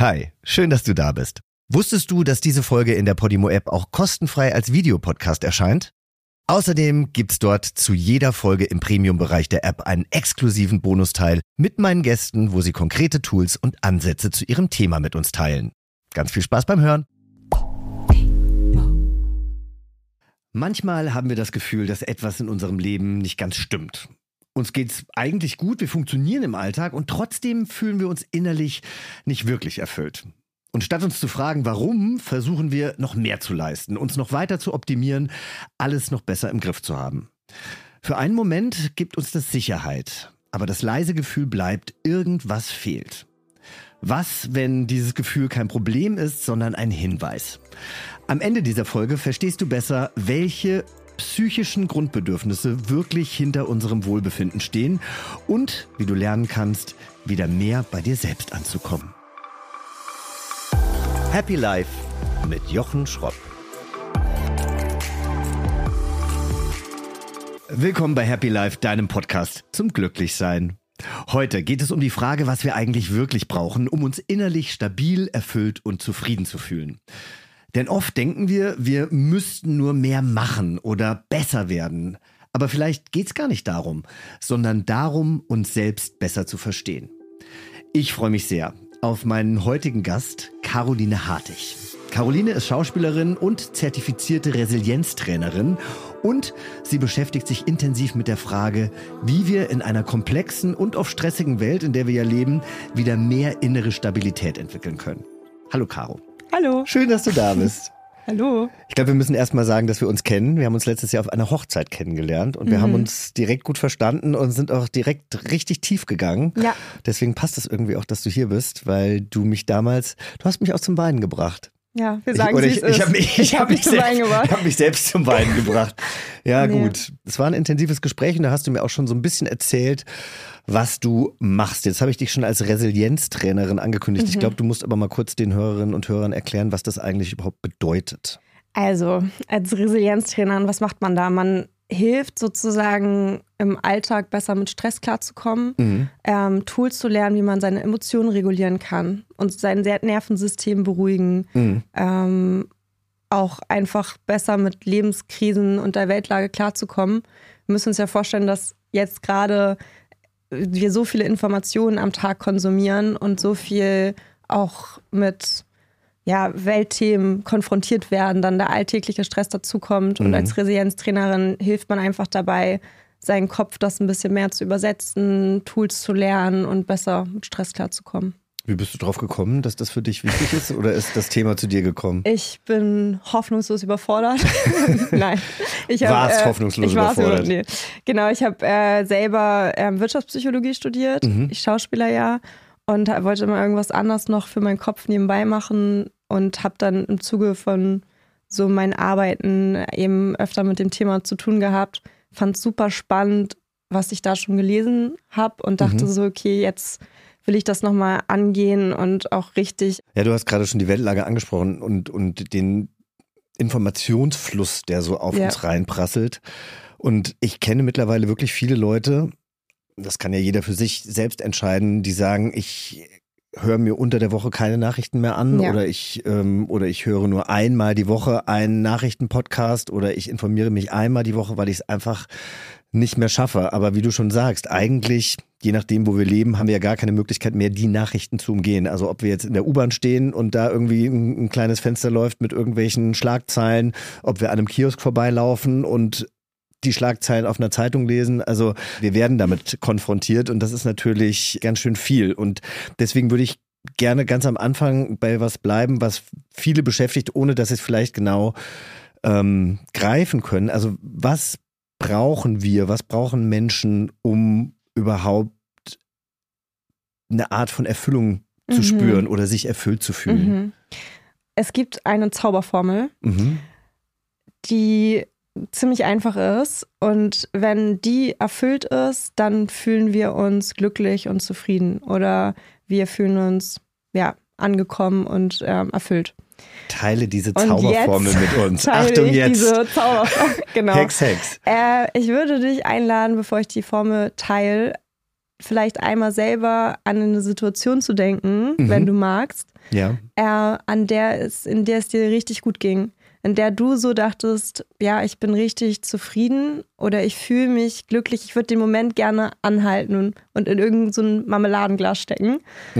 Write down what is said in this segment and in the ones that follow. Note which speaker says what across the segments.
Speaker 1: Hi, schön, dass du da bist. Wusstest du, dass diese Folge in der Podimo-App auch kostenfrei als Videopodcast erscheint? Außerdem gibt's dort zu jeder Folge im Premium-Bereich der App einen exklusiven Bonusteil mit meinen Gästen, wo sie konkrete Tools und Ansätze zu ihrem Thema mit uns teilen. Ganz viel Spaß beim Hören. Manchmal haben wir das Gefühl, dass etwas in unserem Leben nicht ganz stimmt. Uns geht's eigentlich gut, wir funktionieren im Alltag und trotzdem fühlen wir uns innerlich nicht wirklich erfüllt. Und statt uns zu fragen, warum, versuchen wir noch mehr zu leisten, uns noch weiter zu optimieren, alles noch besser im Griff zu haben. Für einen Moment gibt uns das Sicherheit, aber das leise Gefühl bleibt, irgendwas fehlt. Was, wenn dieses Gefühl kein Problem ist, sondern ein Hinweis? Am Ende dieser Folge verstehst du besser, welche psychischen Grundbedürfnisse wirklich hinter unserem Wohlbefinden stehen und wie du lernen kannst, wieder mehr bei dir selbst anzukommen. Happy Life mit Jochen Schropp. Willkommen bei Happy Life, deinem Podcast zum Glücklichsein. Heute geht es um die Frage, was wir eigentlich wirklich brauchen, um uns innerlich stabil, erfüllt und zufrieden zu fühlen. Denn oft denken wir müssten nur mehr machen oder besser werden. Aber vielleicht geht's gar nicht darum, sondern darum, uns selbst besser zu verstehen. Ich freue mich sehr auf meinen heutigen Gast, Caroline Hartig. Caroline ist Schauspielerin und zertifizierte Resilienztrainerin und sie beschäftigt sich intensiv mit der Frage, wie wir in einer komplexen und oft stressigen Welt, in der wir ja leben, wieder mehr innere Stabilität entwickeln können. Hallo Caro.
Speaker 2: Hallo.
Speaker 1: Schön, dass du da bist.
Speaker 2: Hallo.
Speaker 1: Ich glaube, wir müssen erst mal sagen, dass wir uns kennen. Wir haben uns letztes Jahr auf einer Hochzeit kennengelernt und wir haben uns direkt gut verstanden und sind auch direkt richtig tief gegangen. Ja. Deswegen passt es irgendwie auch, dass du hier bist, weil du hast mich auch zum Weinen gebracht.
Speaker 2: Ja, wir sagen es
Speaker 1: Ich habe mich selbst zum Weinen gebracht. Ja, gut. Es war ein intensives Gespräch und da hast du mir auch schon so ein bisschen erzählt, was du machst. Jetzt habe ich dich schon als Resilienztrainerin angekündigt. Ich glaube, du musst aber mal kurz den Hörerinnen und Hörern erklären, was das eigentlich überhaupt bedeutet.
Speaker 2: Also, als Resilienztrainerin, was macht man da? Man hilft sozusagen im Alltag besser mit Stress klarzukommen, Tools zu lernen, wie man seine Emotionen regulieren kann und sein Nervensystem beruhigen, auch einfach besser mit Lebenskrisen und der Weltlage klarzukommen. Wir müssen uns ja vorstellen, dass jetzt gerade wir so viele Informationen am Tag konsumieren und so viel auch mit Weltthemen konfrontiert werden, dann der alltägliche Stress dazukommt. Und als Resilienztrainerin hilft man einfach dabei, seinen Kopf das ein bisschen mehr zu übersetzen, Tools zu lernen und besser mit Stress klarzukommen.
Speaker 1: Wie bist du drauf gekommen, dass das für dich wichtig ist oder ist das Thema zu dir gekommen?
Speaker 2: Ich bin hoffnungslos überfordert. Nein.
Speaker 1: Warst hoffnungslos überfordert?
Speaker 2: Nee. Genau, ich habe selber Wirtschaftspsychologie studiert, ich Schauspieler ja und wollte immer irgendwas anderes noch für meinen Kopf nebenbei machen und habe dann im Zuge von so meinen Arbeiten eben öfter mit dem Thema zu tun gehabt. Fand es super spannend, was ich da schon gelesen habe und dachte so, okay, jetzt will ich das nochmal angehen und auch richtig.
Speaker 1: Ja, du hast gerade schon die Weltlage angesprochen und den Informationsfluss, der so auf uns reinprasselt. Und ich kenne mittlerweile wirklich viele Leute, das kann ja jeder für sich selbst entscheiden, die sagen, ich höre mir unter der Woche keine Nachrichten mehr an oder ich höre nur einmal die Woche einen Nachrichtenpodcast oder ich informiere mich einmal die Woche, weil ich es einfach nicht mehr schaffe. Aber wie du schon sagst, eigentlich, je nachdem, wo wir leben, haben wir ja gar keine Möglichkeit mehr, die Nachrichten zu umgehen. Also ob wir jetzt in der U-Bahn stehen und da irgendwie ein kleines Fenster läuft mit irgendwelchen Schlagzeilen, ob wir an einem Kiosk vorbeilaufen und die Schlagzeilen auf einer Zeitung lesen. Also wir werden damit konfrontiert und das ist natürlich ganz schön viel. Und deswegen würde ich gerne ganz am Anfang bei was bleiben, was viele beschäftigt, ohne dass sie es vielleicht genau greifen können. Also was brauchen Menschen, um überhaupt eine Art von Erfüllung zu spüren oder sich erfüllt zu fühlen?
Speaker 2: Es gibt eine Zauberformel, die ziemlich einfach ist und wenn die erfüllt ist, dann fühlen wir uns glücklich und zufrieden oder wir fühlen uns angekommen und erfüllt.
Speaker 1: Teile diese Zauberformel mit uns.
Speaker 2: Achtung jetzt. Diese Zauberformel. Genau.
Speaker 1: Hex.
Speaker 2: Ich würde dich einladen, bevor ich die Formel teile, vielleicht einmal selber an eine Situation zu denken, wenn du magst, in der es dir richtig gut ging. In der du so dachtest, ja, ich bin richtig zufrieden oder ich fühle mich glücklich, ich würde den Moment gerne anhalten und in irgendein so ein Marmeladenglas stecken.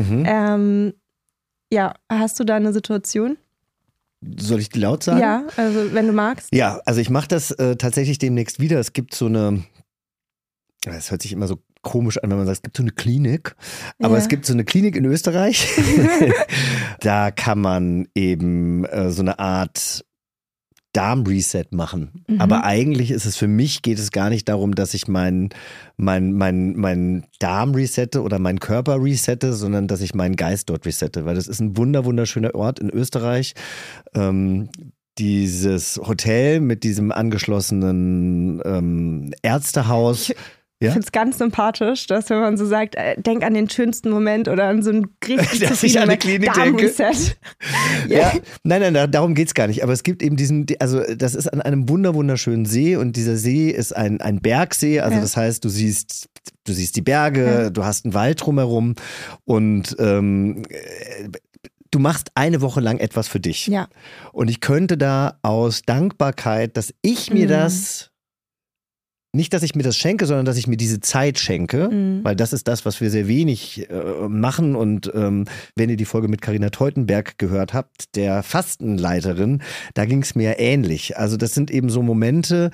Speaker 2: Hast du da eine Situation?
Speaker 1: Soll ich die laut sagen?
Speaker 2: Ja, also wenn du magst.
Speaker 1: Ja, also ich mache das tatsächlich demnächst wieder. Es gibt so eine, das hört sich immer so komisch an, wenn man sagt, es gibt so eine Klinik, aber es gibt so eine Klinik in Österreich. Da kann man eben so eine Art Darm-Reset machen. Aber eigentlich ist es für mich, geht es gar nicht darum, dass ich mein Darm resette oder meinen Körper resette, sondern dass ich meinen Geist dort resette, weil das ist ein wunderschöner Ort in Österreich. Dieses Hotel mit diesem angeschlossenen Ärztehaus.
Speaker 2: Ich finde es ganz sympathisch, dass wenn man so sagt, denk an den schönsten Moment oder an so einen richtig zufriedenen Darm-Reset.
Speaker 1: Nein, darum geht es gar nicht. Aber es gibt eben das ist an einem wunderschönen See und dieser See ist ein Bergsee. Also das heißt, du siehst die Berge, du hast einen Wald drumherum und du machst eine Woche lang etwas für dich.
Speaker 2: Ja.
Speaker 1: Und ich könnte da aus Dankbarkeit, dass ich mir das nicht, dass ich mir das schenke, sondern dass ich mir diese Zeit schenke, weil das ist das, was wir sehr wenig machen. Und wenn ihr die Folge mit Carina Teutenberg gehört habt, der Fastenleiterin, da ging es mir ähnlich. Also das sind eben so Momente,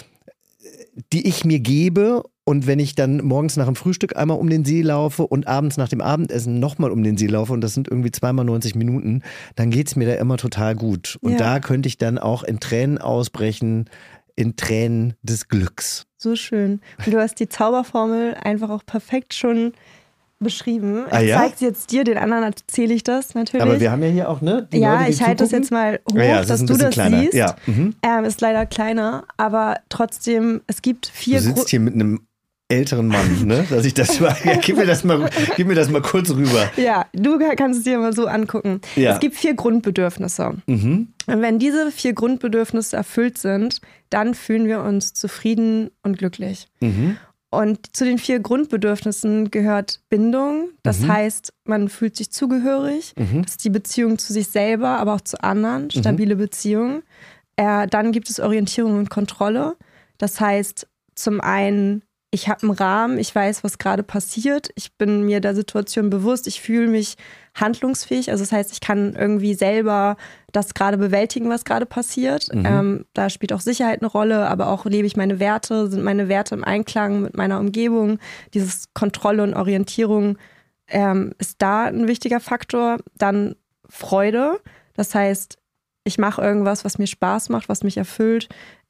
Speaker 1: die ich mir gebe. Und wenn ich dann morgens nach dem Frühstück einmal um den See laufe und abends nach dem Abendessen nochmal um den See laufe und das sind irgendwie 2x90 Minuten, dann geht es mir da immer total gut. Und da könnte ich dann auch in Tränen ausbrechen, in Tränen des Glücks.
Speaker 2: So schön. Und du hast die Zauberformel einfach auch perfekt schon beschrieben. Ich zeige sie jetzt dir, den anderen erzähle ich das natürlich.
Speaker 1: Aber wir haben ja hier auch, ne? Die Leute, die
Speaker 2: ich halte das jetzt mal hoch, dass du das
Speaker 1: kleiner.
Speaker 2: siehst.
Speaker 1: Ja.
Speaker 2: Ist leider kleiner, aber trotzdem, es gibt 4
Speaker 1: Du sitzt hier mit einem älteren Mann, ne? Dass ich das mal, gib mir das mal kurz rüber.
Speaker 2: Ja, du kannst es dir mal so angucken. Ja. Es gibt 4 Grundbedürfnisse. Und wenn diese 4 Grundbedürfnisse erfüllt sind, dann fühlen wir uns zufrieden und glücklich. Und zu den 4 Grundbedürfnissen gehört Bindung. Das heißt, man fühlt sich zugehörig. Das ist die Beziehung zu sich selber, aber auch zu anderen. Stabile Beziehung. Dann gibt es Orientierung und Kontrolle. Das heißt, zum einen, ich habe einen Rahmen, ich weiß, was gerade passiert, ich bin mir der Situation bewusst, ich fühle mich handlungsfähig, also das heißt, ich kann irgendwie selber das gerade bewältigen, was gerade passiert. Da spielt auch Sicherheit eine Rolle, aber auch lebe ich meine Werte, sind meine Werte im Einklang mit meiner Umgebung. Dieses Kontrolle und Orientierung ist da ein wichtiger Faktor. Dann Freude, das heißt, ich mache irgendwas, was mir Spaß macht, was mich erfüllt,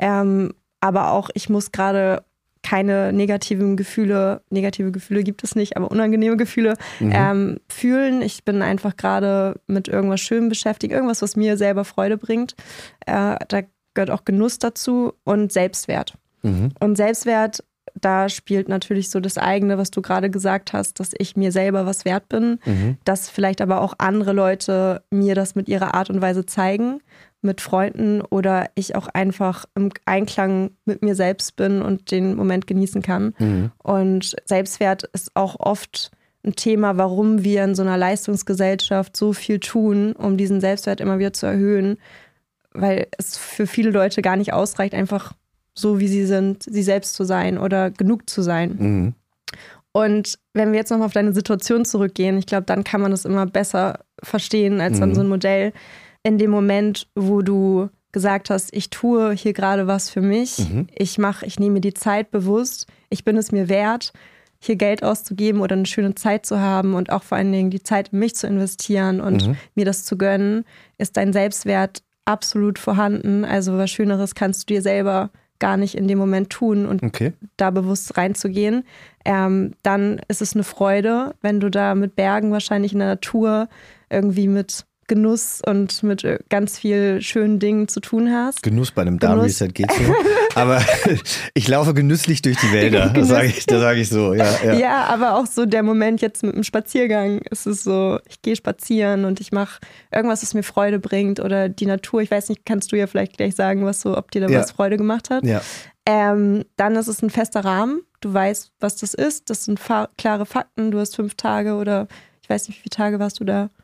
Speaker 2: aber auch ich muss gerade keine negative Gefühle gibt es nicht, aber unangenehme Gefühle fühlen. Ich bin einfach gerade mit irgendwas Schönem beschäftigt, irgendwas, was mir selber Freude bringt. Da gehört auch Genuss dazu und Selbstwert. Und Selbstwert, da spielt natürlich so das eigene, was du gerade gesagt hast, dass ich mir selber was wert bin, dass vielleicht aber auch andere Leute mir das mit ihrer Art und Weise zeigen, mit Freunden oder ich auch einfach im Einklang mit mir selbst bin und den Moment genießen kann. Und Selbstwert ist auch oft ein Thema, warum wir in so einer Leistungsgesellschaft so viel tun, um diesen Selbstwert immer wieder zu erhöhen, weil es für viele Leute gar nicht ausreicht, einfach so wie sie sind, sie selbst zu sein oder genug zu sein. Und wenn wir jetzt nochmal auf deine Situation zurückgehen, ich glaube, dann kann man das immer besser verstehen als an so ein Modell. In dem Moment, wo du gesagt hast, ich tue hier gerade was für mich, ich nehme mir die Zeit bewusst, ich bin es mir wert, hier Geld auszugeben oder eine schöne Zeit zu haben und auch vor allen Dingen die Zeit in mich zu investieren und mir das zu gönnen, ist dein Selbstwert absolut vorhanden. Also was Schöneres kannst du dir selber gar nicht in dem Moment tun und da bewusst reinzugehen. Dann ist es eine Freude, wenn du da mit Bergen wahrscheinlich in der Natur irgendwie mit Genuss und mit ganz viel schönen Dingen zu tun hast.
Speaker 1: Genuss bei einem Darm-Reset geht so. Aber ich laufe genüsslich durch die Wälder, das sage ich so. Ja,
Speaker 2: aber auch so der Moment jetzt mit dem Spaziergang. Es ist so, ich gehe spazieren und ich mache irgendwas, was mir Freude bringt oder die Natur. Ich weiß nicht, kannst du ja vielleicht gleich sagen, ob dir da was Freude gemacht hat.
Speaker 1: Ja.
Speaker 2: Dann ist es ein fester Rahmen. du weißt, was das ist, das sind klare Fakten, du hast 5 Tage oder ich weiß nicht, wie viele Tage warst du da?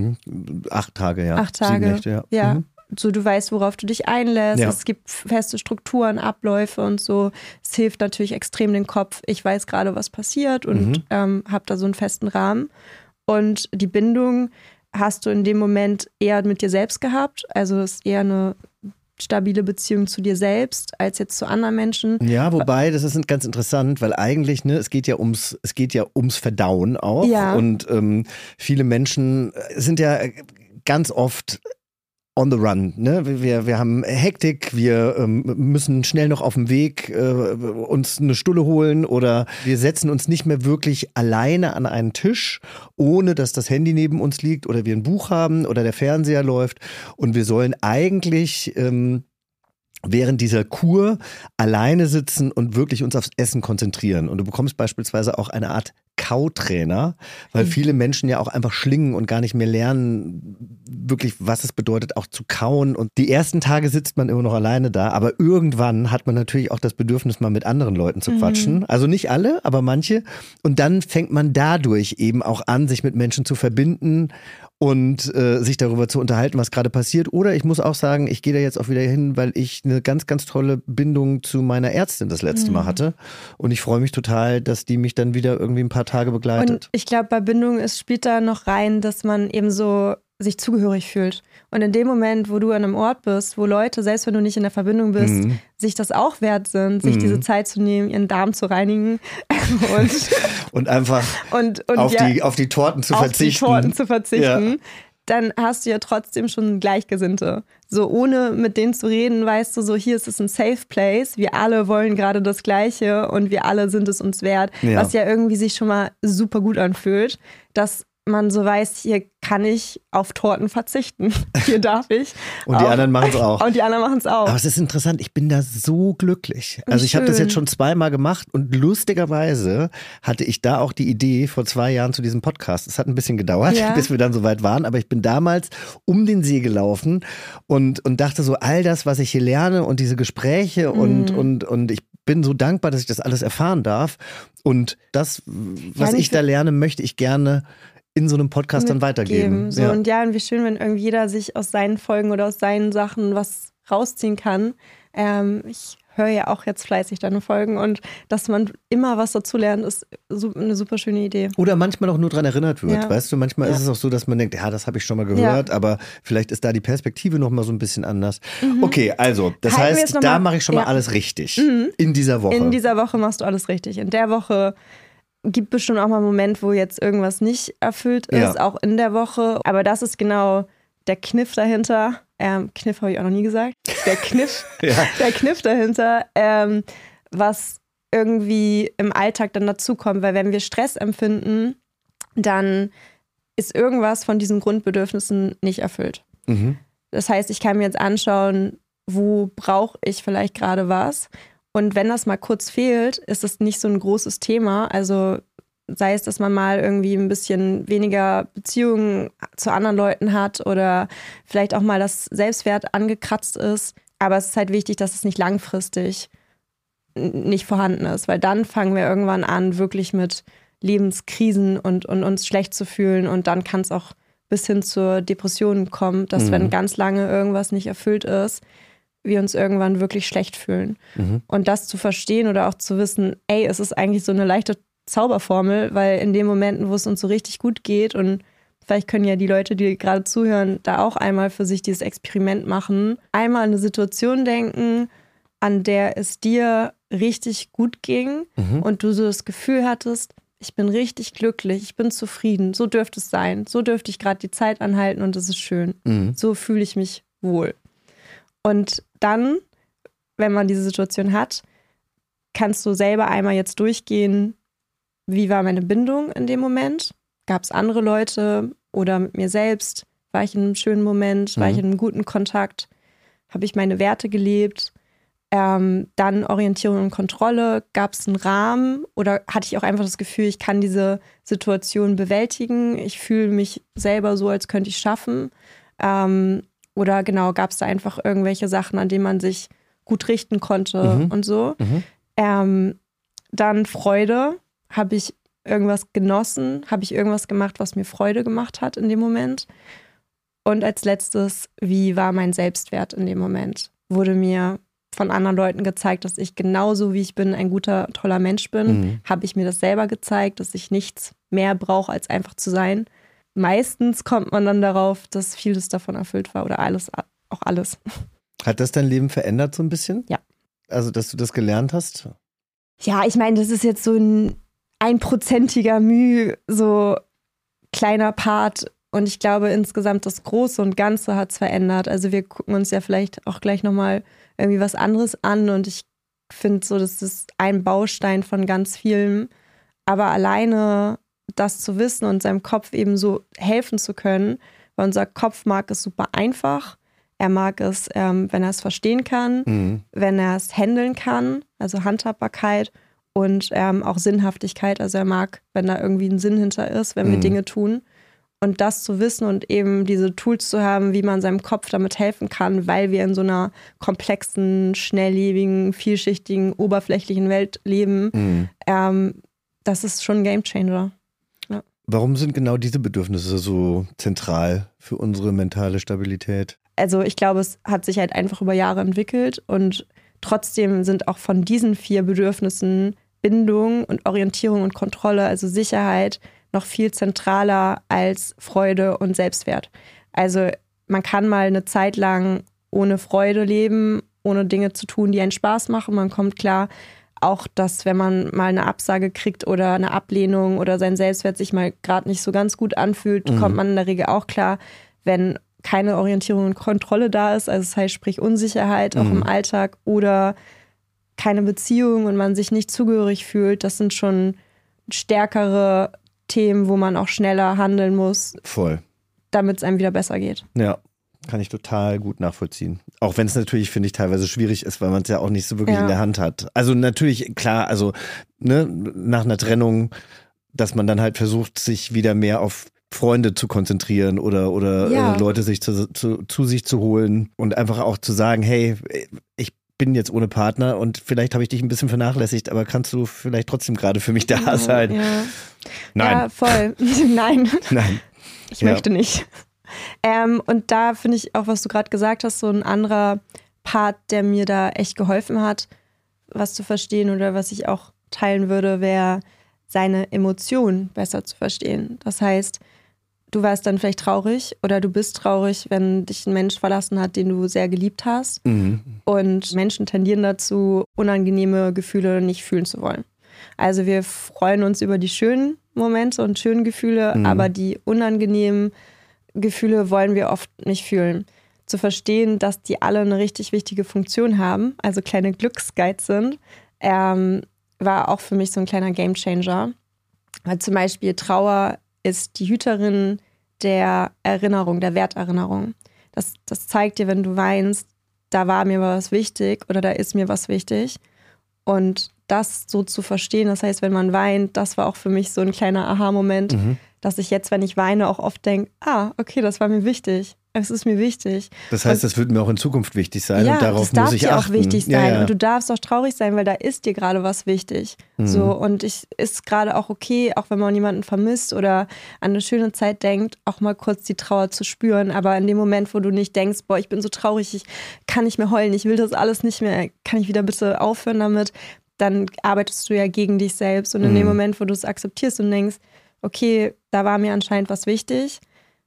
Speaker 1: 8 Tage, ja.
Speaker 2: 8 Tage,
Speaker 1: 7 Nächte,
Speaker 2: ja. So, du weißt, worauf du dich einlässt.
Speaker 1: Ja.
Speaker 2: Es gibt feste Strukturen, Abläufe und so. Es hilft natürlich extrem den Kopf. Ich weiß gerade, was passiert und habe da so einen festen Rahmen. Und die Bindung hast du in dem Moment eher mit dir selbst gehabt. Also es ist eher eine stabile Beziehung zu dir selbst als jetzt zu anderen Menschen.
Speaker 1: Ja, wobei, das ist ganz interessant, weil eigentlich, es geht ja ums Verdauen auch.
Speaker 2: Ja.
Speaker 1: Und viele Menschen sind ja ganz oft on the run, ne? Wir haben Hektik, wir müssen schnell noch auf dem Weg uns eine Stulle holen oder wir setzen uns nicht mehr wirklich alleine an einen Tisch, ohne dass das Handy neben uns liegt oder wir ein Buch haben oder der Fernseher läuft und wir sollen eigentlich während dieser Kur alleine sitzen und wirklich uns aufs Essen konzentrieren. Und du bekommst beispielsweise auch eine Art Kautrainer, weil viele Menschen ja auch einfach schlingen und gar nicht mehr lernen, wirklich, was es bedeutet, auch zu kauen. Und die ersten Tage sitzt man immer noch alleine da, aber irgendwann hat man natürlich auch das Bedürfnis, mal mit anderen Leuten zu quatschen. Also nicht alle, aber manche. Und dann fängt man dadurch eben auch an, sich mit Menschen zu verbinden und sich darüber zu unterhalten, was gerade passiert. Oder ich muss auch sagen, ich gehe da jetzt auch wieder hin, weil ich eine ganz, ganz tolle Bindung zu meiner Ärztin das letzte Mal hatte. Und ich freue mich total, dass die mich dann wieder irgendwie ein paar Tage begleitet.
Speaker 2: Und ich glaube, bei Bindung spielt da noch rein, dass man eben so sich zugehörig fühlt. Und in dem Moment, wo du an einem Ort bist, wo Leute, selbst wenn du nicht in der Verbindung bist, sich das auch wert sind, sich diese Zeit zu nehmen, ihren Darm zu reinigen
Speaker 1: und einfach auf die Torten zu verzichten. Ja.
Speaker 2: Dann hast du ja trotzdem schon Gleichgesinnte. So ohne mit denen zu reden, weißt du, so hier ist es ein Safe Place, wir alle wollen gerade das Gleiche und wir alle sind es uns wert, was ja irgendwie sich schon mal super gut anfühlt, dass man so weiß, hier kann ich auf Torten verzichten. Hier darf ich.
Speaker 1: Und die anderen machen es auch.
Speaker 2: Und die anderen machen es auch.
Speaker 1: Aber es ist interessant, ich bin da so glücklich. Also ich habe das jetzt schon 2-mal gemacht und lustigerweise hatte ich da auch die Idee vor 2 Jahren zu diesem Podcast. Es hat ein bisschen gedauert, bis wir dann so weit waren, aber ich bin damals um den See gelaufen und dachte so, all das, was ich hier lerne und diese Gespräche und ich bin so dankbar, dass ich das alles erfahren darf. Und das, was ich da lerne, möchte ich gerne in so einem Podcast dann weitergeben.
Speaker 2: So, und wie schön, wenn irgendwie jeder sich aus seinen Folgen oder aus seinen Sachen was rausziehen kann. Ich höre ja auch jetzt fleißig deine Folgen und dass man immer was dazu lernt, ist eine super schöne Idee.
Speaker 1: Oder manchmal auch nur dran erinnert wird, weißt du? Manchmal ist es auch so, dass man denkt, ja, das habe ich schon mal gehört, aber vielleicht ist da die Perspektive noch mal so ein bisschen anders. Okay, also, das heißt, da mache ich schon mal alles richtig. In dieser Woche.
Speaker 2: In dieser Woche machst du alles richtig. In der Woche gibt bestimmt auch mal einen Moment, wo jetzt irgendwas nicht erfüllt ist, auch in der Woche. Aber das ist genau der Kniff dahinter. Kniff habe ich auch noch nie gesagt. Der Kniff, der Kniff dahinter, was irgendwie im Alltag dann dazukommt. Weil wenn wir Stress empfinden, dann ist irgendwas von diesen Grundbedürfnissen nicht erfüllt. Das heißt, ich kann mir jetzt anschauen, wo brauche ich vielleicht gerade was. Und wenn das mal kurz fehlt, ist es nicht so ein großes Thema. Also sei es, dass man mal irgendwie ein bisschen weniger Beziehungen zu anderen Leuten hat oder vielleicht auch mal das Selbstwert angekratzt ist. Aber es ist halt wichtig, dass es nicht langfristig nicht vorhanden ist. Weil dann fangen wir irgendwann an, wirklich mit Lebenskrisen und uns schlecht zu fühlen. Und dann kann es auch bis hin zur Depression kommen, dass wenn ganz lange irgendwas nicht erfüllt ist, wir uns irgendwann wirklich schlecht fühlen. Und das zu verstehen oder auch zu wissen, ey, es ist eigentlich so eine leichte Zauberformel, weil in den Momenten, wo es uns so richtig gut geht und vielleicht können ja die Leute, die gerade zuhören, da auch einmal für sich dieses Experiment machen, einmal an eine Situation denken, an der es dir richtig gut ging und du so das Gefühl hattest, ich bin richtig glücklich, ich bin zufrieden, so dürfte es sein, so dürfte ich gerade die Zeit anhalten und es ist schön. So fühle ich mich wohl. Und dann, wenn man diese Situation hat, kannst du selber einmal jetzt durchgehen, wie war meine Bindung in dem Moment? Gab es andere Leute oder mit mir selbst? War ich in einem schönen Moment? War ich in einem guten Kontakt? Habe ich meine Werte gelebt? Dann Orientierung und Kontrolle. Gab es einen Rahmen oder hatte ich auch einfach das Gefühl, ich kann diese Situation bewältigen? Ich fühle mich selber so, als könnte ich es schaffen. Oder genau, gab es da einfach irgendwelche Sachen, an denen man sich gut richten konnte und so. Dann Freude. Habe ich irgendwas genossen? Habe ich irgendwas gemacht, was mir Freude gemacht hat in dem Moment? Und als letztes, wie war mein Selbstwert in dem Moment? Wurde mir von anderen Leuten gezeigt, dass ich genauso wie ich bin ein guter, toller Mensch bin? Habe ich mir das selber gezeigt, dass ich nichts mehr brauche, als einfach zu sein? Meistens kommt man dann darauf, dass vieles davon erfüllt war oder alles, auch alles.
Speaker 1: Hat das dein Leben verändert so ein bisschen?
Speaker 2: Ja.
Speaker 1: Also, dass du das gelernt hast?
Speaker 2: Ja, ich meine, das ist jetzt so ein 1%iger Mühe, so kleiner Part. Und ich glaube, insgesamt das Große und Ganze hat es verändert. Also wir gucken uns ja vielleicht auch gleich nochmal irgendwie was anderes an. Und ich finde so, das ist ein Baustein von ganz vielen. Aber alleine das zu wissen und seinem Kopf eben so helfen zu können, weil unser Kopf mag es super einfach. Er mag es, wenn er es verstehen kann, wenn er es handeln kann, also Handhabbarkeit und auch Sinnhaftigkeit. Also er mag, wenn da irgendwie ein Sinn hinter ist, wenn wir Dinge tun. Und das zu wissen und eben diese Tools zu haben, wie man seinem Kopf damit helfen kann, weil wir in so einer komplexen, schnelllebigen, vielschichtigen, oberflächlichen Welt leben, das ist schon ein Gamechanger. Ja.
Speaker 1: Warum sind genau diese Bedürfnisse so zentral für unsere mentale Stabilität?
Speaker 2: Also ich glaube, es hat sich halt einfach über Jahre entwickelt und trotzdem sind auch von diesen 4 Bedürfnissen Bindung und Orientierung und Kontrolle, also Sicherheit, noch viel zentraler als Freude und Selbstwert. Also man kann mal eine Zeit lang ohne Freude leben, ohne Dinge zu tun, die einen Spaß machen. Man kommt klar, auch dass wenn man mal eine Absage kriegt oder eine Ablehnung oder sein Selbstwert sich mal gerade nicht so ganz gut anfühlt, kommt man in der Regel auch klar, wenn keine Orientierung und Kontrolle da ist, also das heißt sprich Unsicherheit auch im Alltag oder keine Beziehung und man sich nicht zugehörig fühlt, das sind schon stärkere Themen, wo man auch schneller handeln muss.
Speaker 1: Voll.
Speaker 2: Damit es einem wieder besser geht.
Speaker 1: Ja, kann ich total gut nachvollziehen. Auch wenn es natürlich, finde ich, teilweise schwierig ist, weil man es ja auch nicht so wirklich in der Hand hat. Also natürlich, klar, also nach einer Trennung, dass man dann halt versucht, sich wieder mehr auf Freunde zu konzentrieren oder Leute sich zu sich zu holen und einfach auch zu sagen, hey, ich bin jetzt ohne Partner und vielleicht habe ich dich ein bisschen vernachlässigt, aber kannst du vielleicht trotzdem gerade für mich da sein?
Speaker 2: Ja.
Speaker 1: Nein.
Speaker 2: Ja, voll. Nein. Ich möchte nicht. Und da finde ich auch, was du gerade gesagt hast, so ein anderer Part, der mir da echt geholfen hat, was zu verstehen oder was ich auch teilen würde, wäre, seine Emotionen besser zu verstehen. Das heißt, du warst dann vielleicht traurig oder du bist traurig, wenn dich ein Mensch verlassen hat, den du sehr geliebt hast. Und Menschen tendieren dazu, unangenehme Gefühle nicht fühlen zu wollen. Also wir freuen uns über die schönen Momente und schönen Gefühle, aber die unangenehmen Gefühle wollen wir oft nicht fühlen. Zu verstehen, dass die alle eine richtig wichtige Funktion haben, also kleine Glücksguides sind, war auch für mich so ein kleiner Gamechanger. Weil zum Beispiel Trauer ist die Hüterin der Erinnerung, der Werterinnerung. Das zeigt dir, wenn du weinst, da war mir was wichtig oder da ist mir was wichtig. Und das so zu verstehen, das heißt, wenn man weint, das war auch für mich so ein kleiner Aha-Moment, dass ich jetzt, wenn ich weine, auch oft denke, okay, das war mir wichtig. Es ist mir wichtig.
Speaker 1: Das heißt, das wird mir auch in Zukunft wichtig sein und darauf muss ich achten.
Speaker 2: Das darf dir auch wichtig sein
Speaker 1: Ja.
Speaker 2: und du darfst auch traurig sein, weil da ist dir gerade was wichtig. So, und ist gerade auch okay, auch wenn man jemanden vermisst oder an eine schöne Zeit denkt, auch mal kurz die Trauer zu spüren. Aber in dem Moment, wo du nicht denkst, boah, ich bin so traurig, ich kann nicht mehr heulen, ich will das alles nicht mehr, kann ich wieder bitte aufhören damit, dann arbeitest du ja gegen dich selbst. Und in dem Moment, wo du es akzeptierst und denkst, okay, da war mir anscheinend was wichtig,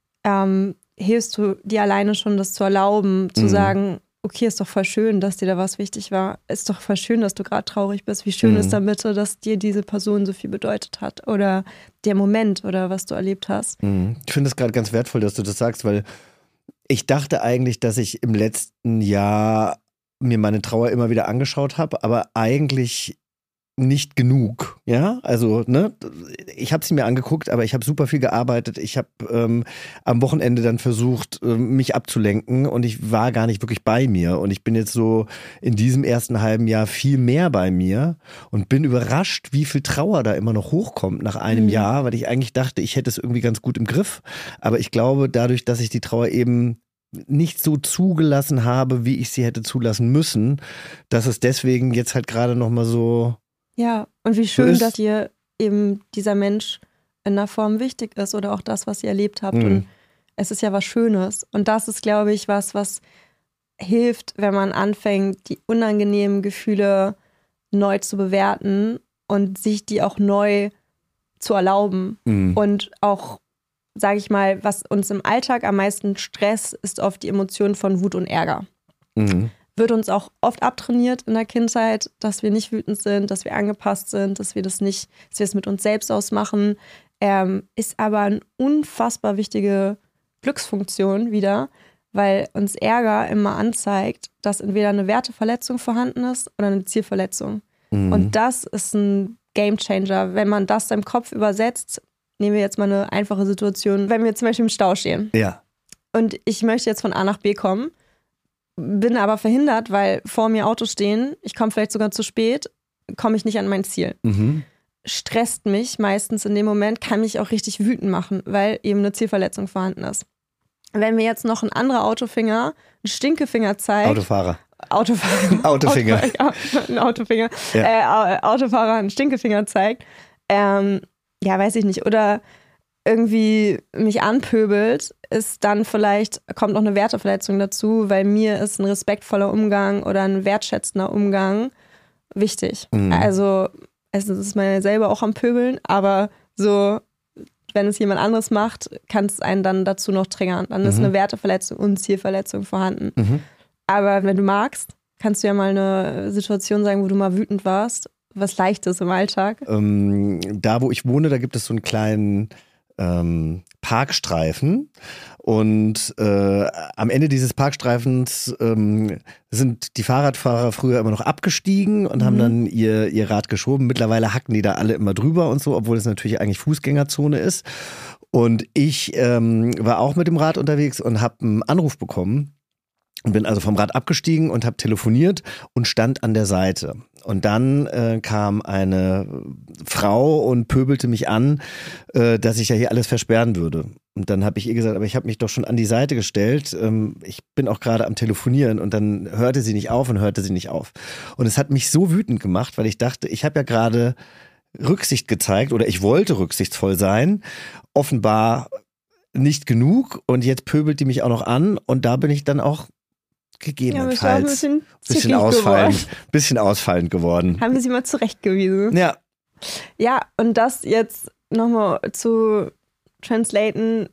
Speaker 2: hilfst du dir alleine schon, das zu erlauben, zu sagen, okay, ist doch voll schön, dass dir da was wichtig war. Ist doch voll schön, dass du gerade traurig bist. Wie schön ist dann bitte, dass dir diese Person so viel bedeutet hat oder der Moment oder was du erlebt hast.
Speaker 1: Ich finde es gerade ganz wertvoll, dass du das sagst, weil ich dachte eigentlich, dass ich im letzten Jahr mir meine Trauer immer wieder angeschaut habe, aber eigentlich nicht genug, ja, also ich habe sie mir angeguckt, aber ich habe super viel gearbeitet, ich habe am Wochenende dann versucht, mich abzulenken und ich war gar nicht wirklich bei mir und ich bin jetzt so in diesem ersten halben Jahr viel mehr bei mir und bin überrascht, wie viel Trauer da immer noch hochkommt nach einem Jahr, weil ich eigentlich dachte, ich hätte es irgendwie ganz gut im Griff, aber ich glaube, dadurch, dass ich die Trauer eben nicht so zugelassen habe, wie ich sie hätte zulassen müssen, dass es deswegen jetzt halt gerade nochmal so
Speaker 2: Ja, und wie schön, dass dir eben dieser Mensch in einer Form wichtig ist oder auch das, was ihr erlebt habt. Und es ist ja was Schönes. Und das ist, glaube ich, was hilft, wenn man anfängt, die unangenehmen Gefühle neu zu bewerten und sich die auch neu zu erlauben. Und auch, sage ich mal, was uns im Alltag am meisten Stress ist oft die Emotion von Wut und Ärger. Wird uns auch oft abtrainiert in der Kindheit, dass wir nicht wütend sind, dass wir angepasst sind, dass wir das nicht, dass wir es mit uns selbst ausmachen. Ist aber eine unfassbar wichtige Glücksfunktion wieder, weil uns Ärger immer anzeigt, dass entweder eine Werteverletzung vorhanden ist oder eine Zielverletzung. Und das ist ein Gamechanger. Wenn man das im Kopf übersetzt, nehmen wir jetzt mal eine einfache Situation, wenn wir zum Beispiel im Stau stehen.
Speaker 1: Ja.
Speaker 2: Und ich möchte jetzt von A nach B kommen, bin aber verhindert, weil vor mir Autos stehen, ich komme vielleicht sogar zu spät, komme ich nicht an mein Ziel. Stresst mich meistens in dem Moment, kann mich auch richtig wütend machen, weil eben eine Zielverletzung vorhanden ist. Wenn mir jetzt noch ein anderer Autofinger einen Stinkefinger zeigt.
Speaker 1: Autofahrer.
Speaker 2: Autofinger. Ein Autofinger. Ja. Autofahrer einen Stinkefinger zeigt. Ja, weiß ich nicht. Oder irgendwie mich anpöbelt, ist dann kommt noch eine Werteverletzung dazu, weil mir ist ein respektvoller Umgang oder ein wertschätzender Umgang wichtig. Also es ist man ja selber auch am Pöbeln, aber so, wenn es jemand anderes macht, kann es einen dann dazu noch triggern. Dann ist eine Werteverletzung und Zielverletzung vorhanden. Aber wenn du magst, kannst du ja mal eine Situation sagen, wo du mal wütend warst. Was Leichtes im Alltag.
Speaker 1: Da, wo ich wohne, da gibt es so einen kleinen Parkstreifen und am Ende dieses Parkstreifens sind die Fahrradfahrer früher immer noch abgestiegen und haben dann ihr Rad geschoben. Mittlerweile hacken die da alle immer drüber und so, obwohl es natürlich eigentlich Fußgängerzone ist. Und ich war auch mit dem Rad unterwegs und habe einen Anruf bekommen. Und bin also vom Rad abgestiegen und habe telefoniert und stand an der Seite. Und dann kam eine Frau und pöbelte mich an, dass ich ja hier alles versperren würde. Und dann habe ich ihr gesagt, aber ich habe mich doch schon an die Seite gestellt. Ich bin auch gerade am Telefonieren. Und dann hörte sie nicht auf. Und es hat mich so wütend gemacht, weil ich dachte, ich habe ja gerade Rücksicht gezeigt oder ich wollte rücksichtsvoll sein. Offenbar nicht genug. Und jetzt pöbelt die mich auch noch an. Und da bin ich dann auch gegebenenfalls
Speaker 2: ein
Speaker 1: bisschen ausfallend geworden.
Speaker 2: Haben wir sie mal zurechtgewiesen.
Speaker 1: Ja.
Speaker 2: Ja, und das jetzt nochmal zu translaten,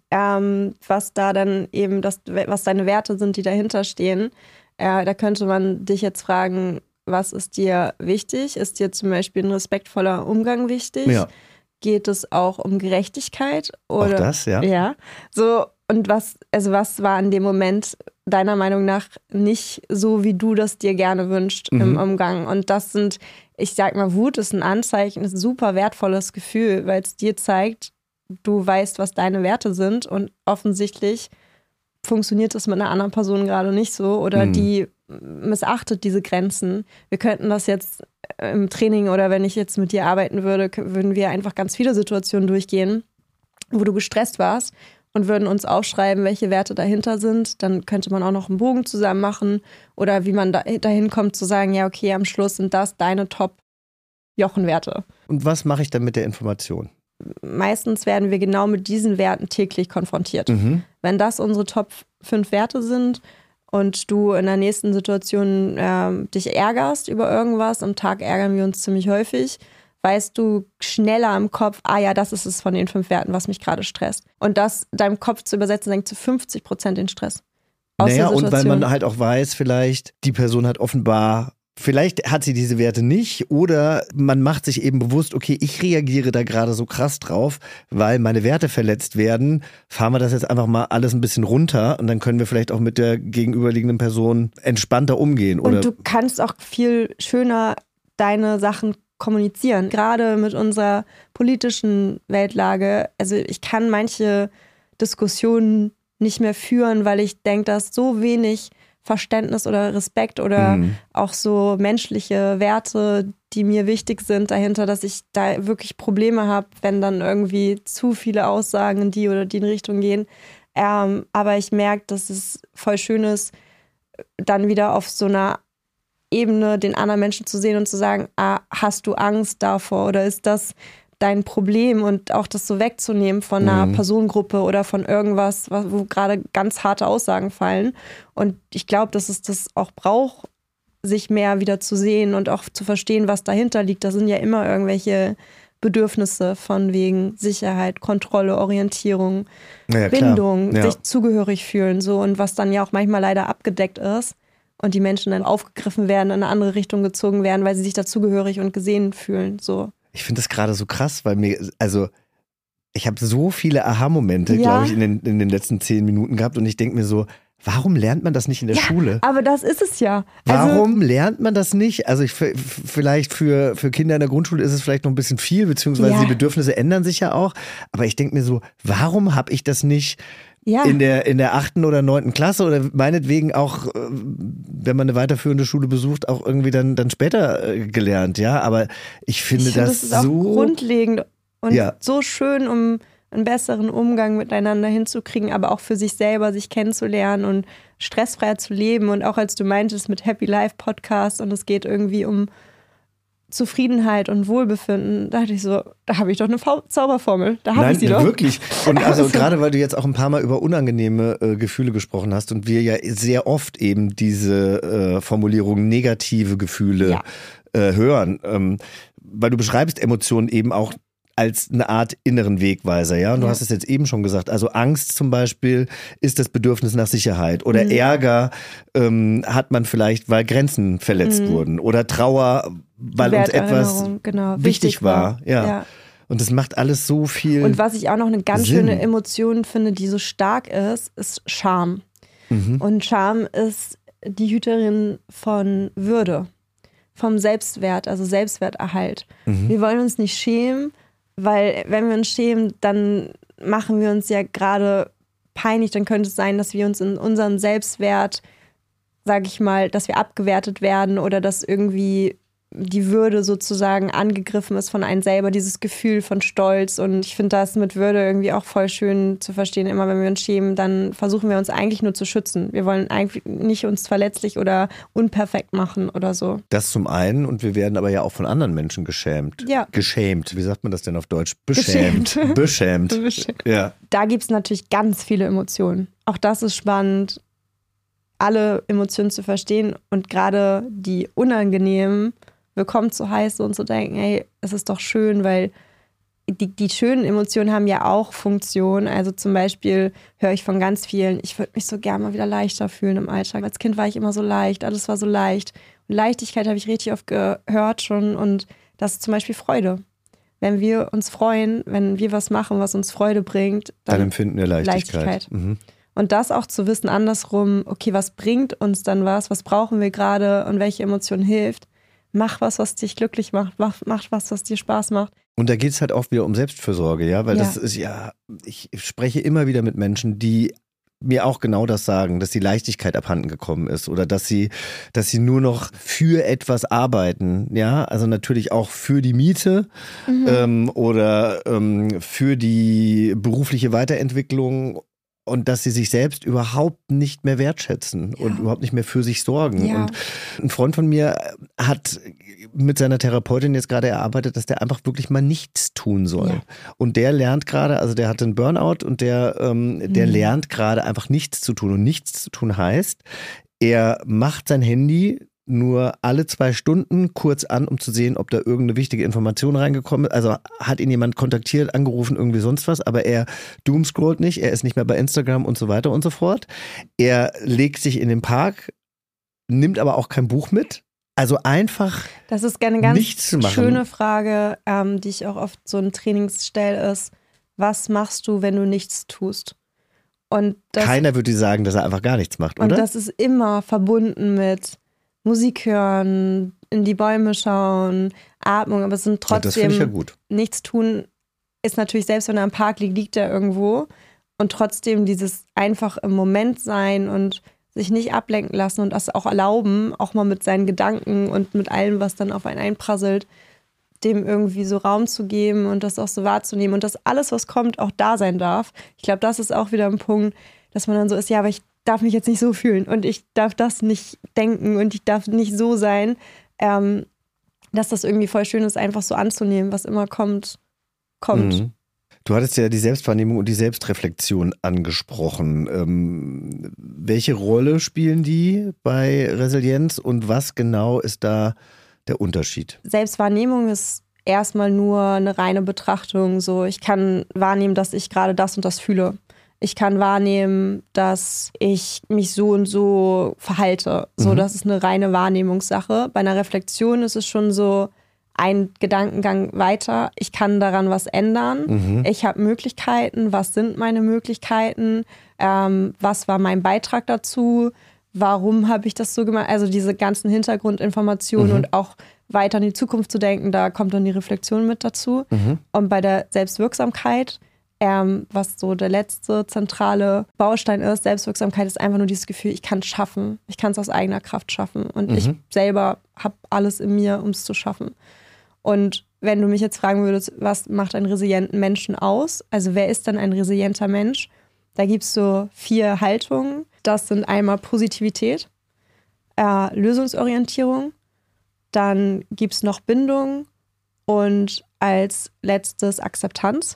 Speaker 2: was da dann eben, was deine Werte sind, die dahinter stehen. Da könnte man dich jetzt fragen, was ist dir wichtig? Ist dir zum Beispiel ein respektvoller Umgang wichtig?
Speaker 1: Ja.
Speaker 2: Geht es auch um Gerechtigkeit? Oder,
Speaker 1: auch das, ja.
Speaker 2: Ja. So, und was war in dem Moment deiner Meinung nach nicht so, wie du das dir gerne wünschst im Umgang? Und das sind, ich sag mal, Wut ist ein Anzeichen, ist ein super wertvolles Gefühl, weil es dir zeigt, du weißt, was deine Werte sind und offensichtlich funktioniert das mit einer anderen Person gerade nicht so oder die missachtet diese Grenzen. Wir könnten das jetzt im Training oder wenn ich jetzt mit dir arbeiten würde, würden wir einfach ganz viele Situationen durchgehen, wo du gestresst warst und würden uns aufschreiben, welche Werte dahinter sind. Dann könnte man auch noch einen Bogen zusammen machen oder wie man dahin kommt zu sagen, ja okay, am Schluss sind das deine Top-Jochenwerte.
Speaker 1: Und was mache ich dann mit der Information?
Speaker 2: Meistens werden wir genau mit diesen Werten täglich konfrontiert. Wenn das unsere Top 5 Werte sind und du in der nächsten Situation dich ärgerst über irgendwas, am Tag ärgern wir uns ziemlich häufig, weißt du schneller im Kopf, ja, das ist es von den 5 Werten, was mich gerade stresst. Und das deinem Kopf zu übersetzen, senkt zu 50% den Stress.
Speaker 1: Naja, und weil man halt auch weiß, vielleicht, die Person hat offenbar, vielleicht hat sie diese Werte nicht oder man macht sich eben bewusst, okay, ich reagiere da gerade so krass drauf, weil meine Werte verletzt werden, fahren wir das jetzt einfach mal alles ein bisschen runter und dann können wir vielleicht auch mit der gegenüberliegenden Person entspannter umgehen. Oder?
Speaker 2: Und du kannst auch viel schöner deine Sachen kommunizieren, gerade mit unserer politischen Weltlage. Also ich kann manche Diskussionen nicht mehr führen, weil ich denke, dass so wenig Verständnis oder Respekt oder auch so menschliche Werte, die mir wichtig sind dahinter, dass ich da wirklich Probleme habe, wenn dann irgendwie zu viele Aussagen in die oder die Richtung gehen. Aber ich merke, dass es voll schön ist, dann wieder auf so einer Ebene den anderen Menschen zu sehen und zu sagen, hast du Angst davor oder ist das dein Problem, und auch das so wegzunehmen von einer Personengruppe oder von irgendwas, wo gerade ganz harte Aussagen fallen. Und ich glaube, dass es das auch braucht, sich mehr wieder zu sehen und auch zu verstehen, was dahinter liegt. Da sind ja immer irgendwelche Bedürfnisse von wegen Sicherheit, Kontrolle, Orientierung, Bindung, sich zugehörig fühlen, so, und was dann ja auch manchmal leider abgedeckt ist und die Menschen dann aufgegriffen werden, in eine andere Richtung gezogen werden, weil sie sich dazugehörig und gesehen fühlen, so.
Speaker 1: Ich finde das gerade so krass, weil ich habe so viele Aha-Momente, glaube ich, in den letzten 10 Minuten gehabt, und ich denke mir so, warum lernt man das nicht in der Schule?
Speaker 2: Aber das ist es ja.
Speaker 1: Warum lernt man das nicht? Also vielleicht für Kinder in der Grundschule ist es vielleicht noch ein bisschen viel, beziehungsweise die Bedürfnisse ändern sich ja auch. Aber ich denke mir so, warum habe ich das nicht in der 8. oder 9. Klasse oder meinetwegen auch, wenn man eine weiterführende Schule besucht, auch irgendwie dann später gelernt, ja? Aber ich finde das
Speaker 2: ist
Speaker 1: so
Speaker 2: auch grundlegend und so schön, um einen besseren Umgang miteinander hinzukriegen, aber auch für sich selber, sich kennenzulernen und stressfreier zu leben. Und auch als du meintest mit Happy Life Podcast und es geht irgendwie um Zufriedenheit und Wohlbefinden, da dachte ich so, da habe ich doch eine Zauberformel, da habe ich sie doch.
Speaker 1: Nein, wirklich. Und also gerade weil du jetzt auch ein paar Mal über unangenehme Gefühle gesprochen hast und wir ja sehr oft eben diese Formulierung negative Gefühle hören, weil du beschreibst Emotionen eben auch als eine Art inneren Wegweiser, ja. Und du hast es jetzt eben schon gesagt. Also Angst zum Beispiel ist das Bedürfnis nach Sicherheit. Oder Ärger hat man vielleicht, weil Grenzen verletzt wurden. Oder Trauer, weil uns etwas wichtig war. Ja. Und das macht alles so viel
Speaker 2: Und was ich auch noch eine ganz
Speaker 1: Sinn.
Speaker 2: schöne Emotion finde, die so stark ist Scham. Und Scham ist die Hüterin von Würde, vom Selbstwert, also Selbstwerterhalt. Wir wollen uns nicht schämen, weil wenn wir uns schämen, dann machen wir uns ja gerade peinlich. Dann könnte es sein, dass wir uns in unseren Selbstwert, sage ich mal, dass wir abgewertet werden oder dass irgendwie die Würde sozusagen angegriffen ist von einem selber, dieses Gefühl von Stolz. Und ich finde das mit Würde irgendwie auch voll schön zu verstehen. Immer wenn wir uns schämen, dann versuchen wir uns eigentlich nur zu schützen. Wir wollen eigentlich nicht uns verletzlich oder unperfekt machen oder so.
Speaker 1: Das zum einen, und wir werden aber ja auch von anderen Menschen geschämt.
Speaker 2: Ja.
Speaker 1: Geschämt. Wie sagt man das denn auf Deutsch? Beschämt. Beschämt. Ja.
Speaker 2: Da gibt es natürlich ganz viele Emotionen. Auch das ist spannend, alle Emotionen zu verstehen und gerade die unangenehmen willkommen zu heißen und zu denken, hey, es ist doch schön, weil die schönen Emotionen haben ja auch Funktion. Also zum Beispiel höre ich von ganz vielen, ich würde mich so gerne mal wieder leichter fühlen im Alltag. Als Kind war ich immer so leicht, alles war so leicht. Und Leichtigkeit habe ich richtig oft gehört schon, und das ist zum Beispiel Freude. Wenn wir uns freuen, wenn wir was machen, was uns Freude bringt,
Speaker 1: dann empfinden wir Leichtigkeit.
Speaker 2: Und das auch zu wissen andersrum, okay, was bringt uns dann was brauchen wir gerade und welche Emotion hilft. Mach was dich glücklich macht. Mach was dir Spaß macht.
Speaker 1: Und da geht es halt auch wieder um Selbstfürsorge, ja, weil das ist ich spreche immer wieder mit Menschen, die mir auch genau das sagen, dass die Leichtigkeit abhanden gekommen ist oder dass sie nur noch für etwas arbeiten, ja, also natürlich auch für die Miete oder für die berufliche Weiterentwicklung. Und dass sie sich selbst überhaupt nicht mehr wertschätzen und überhaupt nicht mehr für sich sorgen.
Speaker 2: Ja.
Speaker 1: Und ein Freund von mir hat mit seiner Therapeutin jetzt gerade erarbeitet, dass der einfach wirklich mal nichts tun soll. Ja. Und der lernt gerade, also der hatte einen Burnout und der lernt gerade einfach nichts zu tun. Und nichts zu tun heißt, er macht sein Handy nur alle 2 Stunden kurz an, um zu sehen, ob da irgendeine wichtige Information reingekommen ist. Also hat ihn jemand kontaktiert, angerufen, irgendwie sonst was, aber er doomscrollt nicht, er ist nicht mehr bei Instagram und so weiter und so fort. Er legt sich in den Park, nimmt aber auch kein Buch mit. Also einfach
Speaker 2: das ist eine ganz
Speaker 1: nichts zu machen.
Speaker 2: Schöne Frage, die ich auch oft so in Trainings stelle, ist, was machst du, wenn du nichts tust? Und
Speaker 1: keiner würde dir sagen, dass er einfach gar nichts macht, oder?
Speaker 2: Und das ist immer verbunden mit Musik hören, in die Bäume schauen, Atmung, aber es sind trotzdem,
Speaker 1: das finde ich ja gut.
Speaker 2: Nichts tun ist natürlich, selbst wenn er im Park liegt er irgendwo, und trotzdem dieses einfach im Moment sein und sich nicht ablenken lassen und das auch erlauben, auch mal mit seinen Gedanken und mit allem, was dann auf einen einprasselt, dem irgendwie so Raum zu geben und das auch so wahrzunehmen und dass alles, was kommt, auch da sein darf. Ich glaube, das ist auch wieder ein Punkt, dass man dann so ist, ja, aber ich darf mich jetzt nicht so fühlen und ich darf das nicht denken und ich darf nicht so sein, dass das irgendwie voll schön ist, einfach so anzunehmen, was immer kommt. Mhm.
Speaker 1: Du hattest ja die Selbstwahrnehmung und die Selbstreflexion angesprochen. Welche Rolle spielen die bei Resilienz und was genau ist da der Unterschied?
Speaker 2: Selbstwahrnehmung ist erstmal nur eine reine Betrachtung. So, ich kann wahrnehmen, dass ich gerade das und das fühle. Ich kann wahrnehmen, dass ich mich so und so verhalte. So, das ist eine reine Wahrnehmungssache. Bei einer Reflexion ist es schon so ein Gedankengang weiter. Ich kann daran was ändern. Ich habe Möglichkeiten. Was sind meine Möglichkeiten? Was war mein Beitrag dazu? Warum habe ich das so gemacht? Also diese ganzen Hintergrundinformationen und auch weiter in die Zukunft zu denken, da kommt dann die Reflexion mit dazu. Und bei der Selbstwirksamkeit, was so der letzte zentrale Baustein ist, Selbstwirksamkeit ist einfach nur dieses Gefühl, ich kann es schaffen. Ich kann es aus eigener Kraft schaffen. Und ich selber habe alles in mir, um es zu schaffen. Und wenn du mich jetzt fragen würdest, was macht einen resilienten Menschen aus? Also wer ist dann ein resilienter Mensch? Da gibt es so 4 Haltungen. Das sind einmal Positivität, Lösungsorientierung, dann gibt es noch Bindung und als letztes Akzeptanz.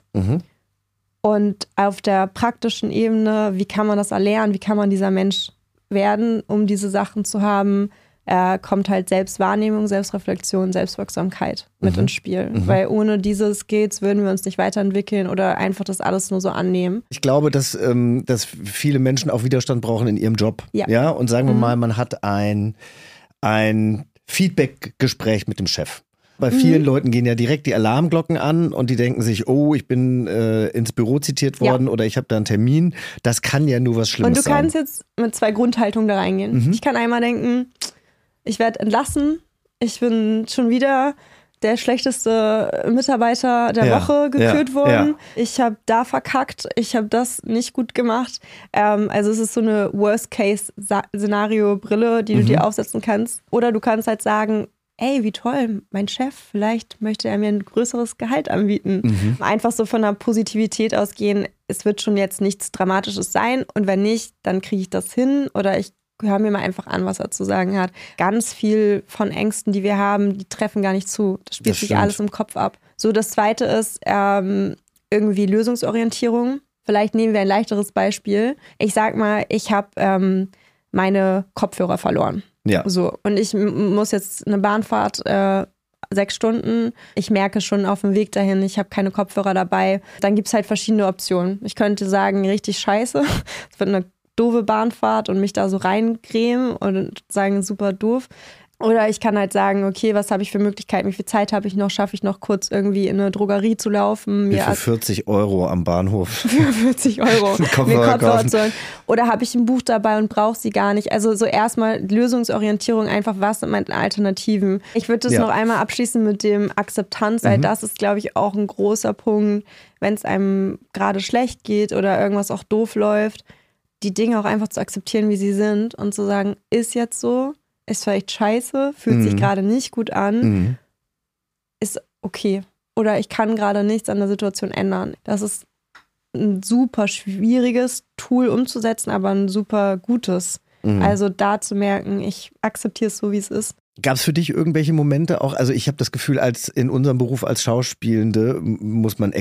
Speaker 2: Und auf der praktischen Ebene, wie kann man das erlernen? Wie kann man dieser Mensch werden, um diese Sachen zu haben? Kommt halt Selbstwahrnehmung, Selbstreflexion, Selbstwirksamkeit mit ins Spiel. Weil ohne diese Skills würden wir uns nicht weiterentwickeln oder einfach das alles nur so annehmen.
Speaker 1: Ich glaube, dass viele Menschen auch Widerstand brauchen in ihrem Job. Ja? Und sagen wir mal, man hat ein Feedback-Gespräch mit dem Chef. Bei vielen Leuten gehen ja direkt die Alarmglocken an und die denken sich, oh, ich bin ins Büro zitiert worden oder ich habe da einen Termin. Das kann ja nur was Schlimmes sein.
Speaker 2: Und du kannst jetzt mit 2 Grundhaltungen da reingehen. Ich kann einmal denken, ich werde entlassen, ich bin schon wieder der schlechteste Mitarbeiter der Woche gekürt worden. Ich habe da verkackt, ich habe das nicht gut gemacht. Also es ist so eine Worst-Case-Szenario-Brille, die du dir aufsetzen kannst. Oder du kannst halt sagen, ey, wie toll, mein Chef, vielleicht möchte er mir ein größeres Gehalt anbieten. Einfach so von der Positivität ausgehen, es wird schon jetzt nichts Dramatisches sein und wenn nicht, dann kriege ich das hin oder ich höre mir mal einfach an, was er zu sagen hat. Ganz viel von Ängsten, die wir haben, die treffen gar nicht zu. Das spielt sich alles im Kopf ab. So, das Zweite ist irgendwie Lösungsorientierung. Vielleicht nehmen wir ein leichteres Beispiel. Ich sag mal, ich habe meine Kopfhörer verloren. Ja. So, und ich muss jetzt eine Bahnfahrt 6 Stunden. Ich merke schon auf dem Weg dahin, ich habe keine Kopfhörer dabei. Dann gibt es halt verschiedene Optionen. Ich könnte sagen, richtig scheiße. Es wird eine doofe Bahnfahrt und mich da so reingrämen und sagen, super doof. Oder ich kann halt sagen, okay, was habe ich für Möglichkeiten, wie viel Zeit habe ich noch, schaffe ich noch kurz irgendwie in eine Drogerie zu laufen.
Speaker 1: Für 40 Euro am Bahnhof.
Speaker 2: Für 40 Euro mir Kopfhörer zu holen. Oder habe ich ein Buch dabei und brauche sie gar nicht. Also so erstmal Lösungsorientierung, einfach was sind meine Alternativen. Ich würde das noch einmal abschließen mit dem Akzeptanz, weil das ist, glaube ich, auch ein großer Punkt, wenn es einem gerade schlecht geht oder irgendwas auch doof läuft, die Dinge auch einfach zu akzeptieren, wie sie sind und zu sagen, ist jetzt so, ist vielleicht scheiße, fühlt sich gerade nicht gut an, ist okay. Oder ich kann gerade nichts an der Situation ändern. Das ist ein super schwieriges Tool umzusetzen, aber ein super gutes. Also da zu merken, ich akzeptiere es so, wie es ist.
Speaker 1: Gab es für dich irgendwelche Momente auch, also ich habe das Gefühl, als in unserem Beruf als Schauspielende muss man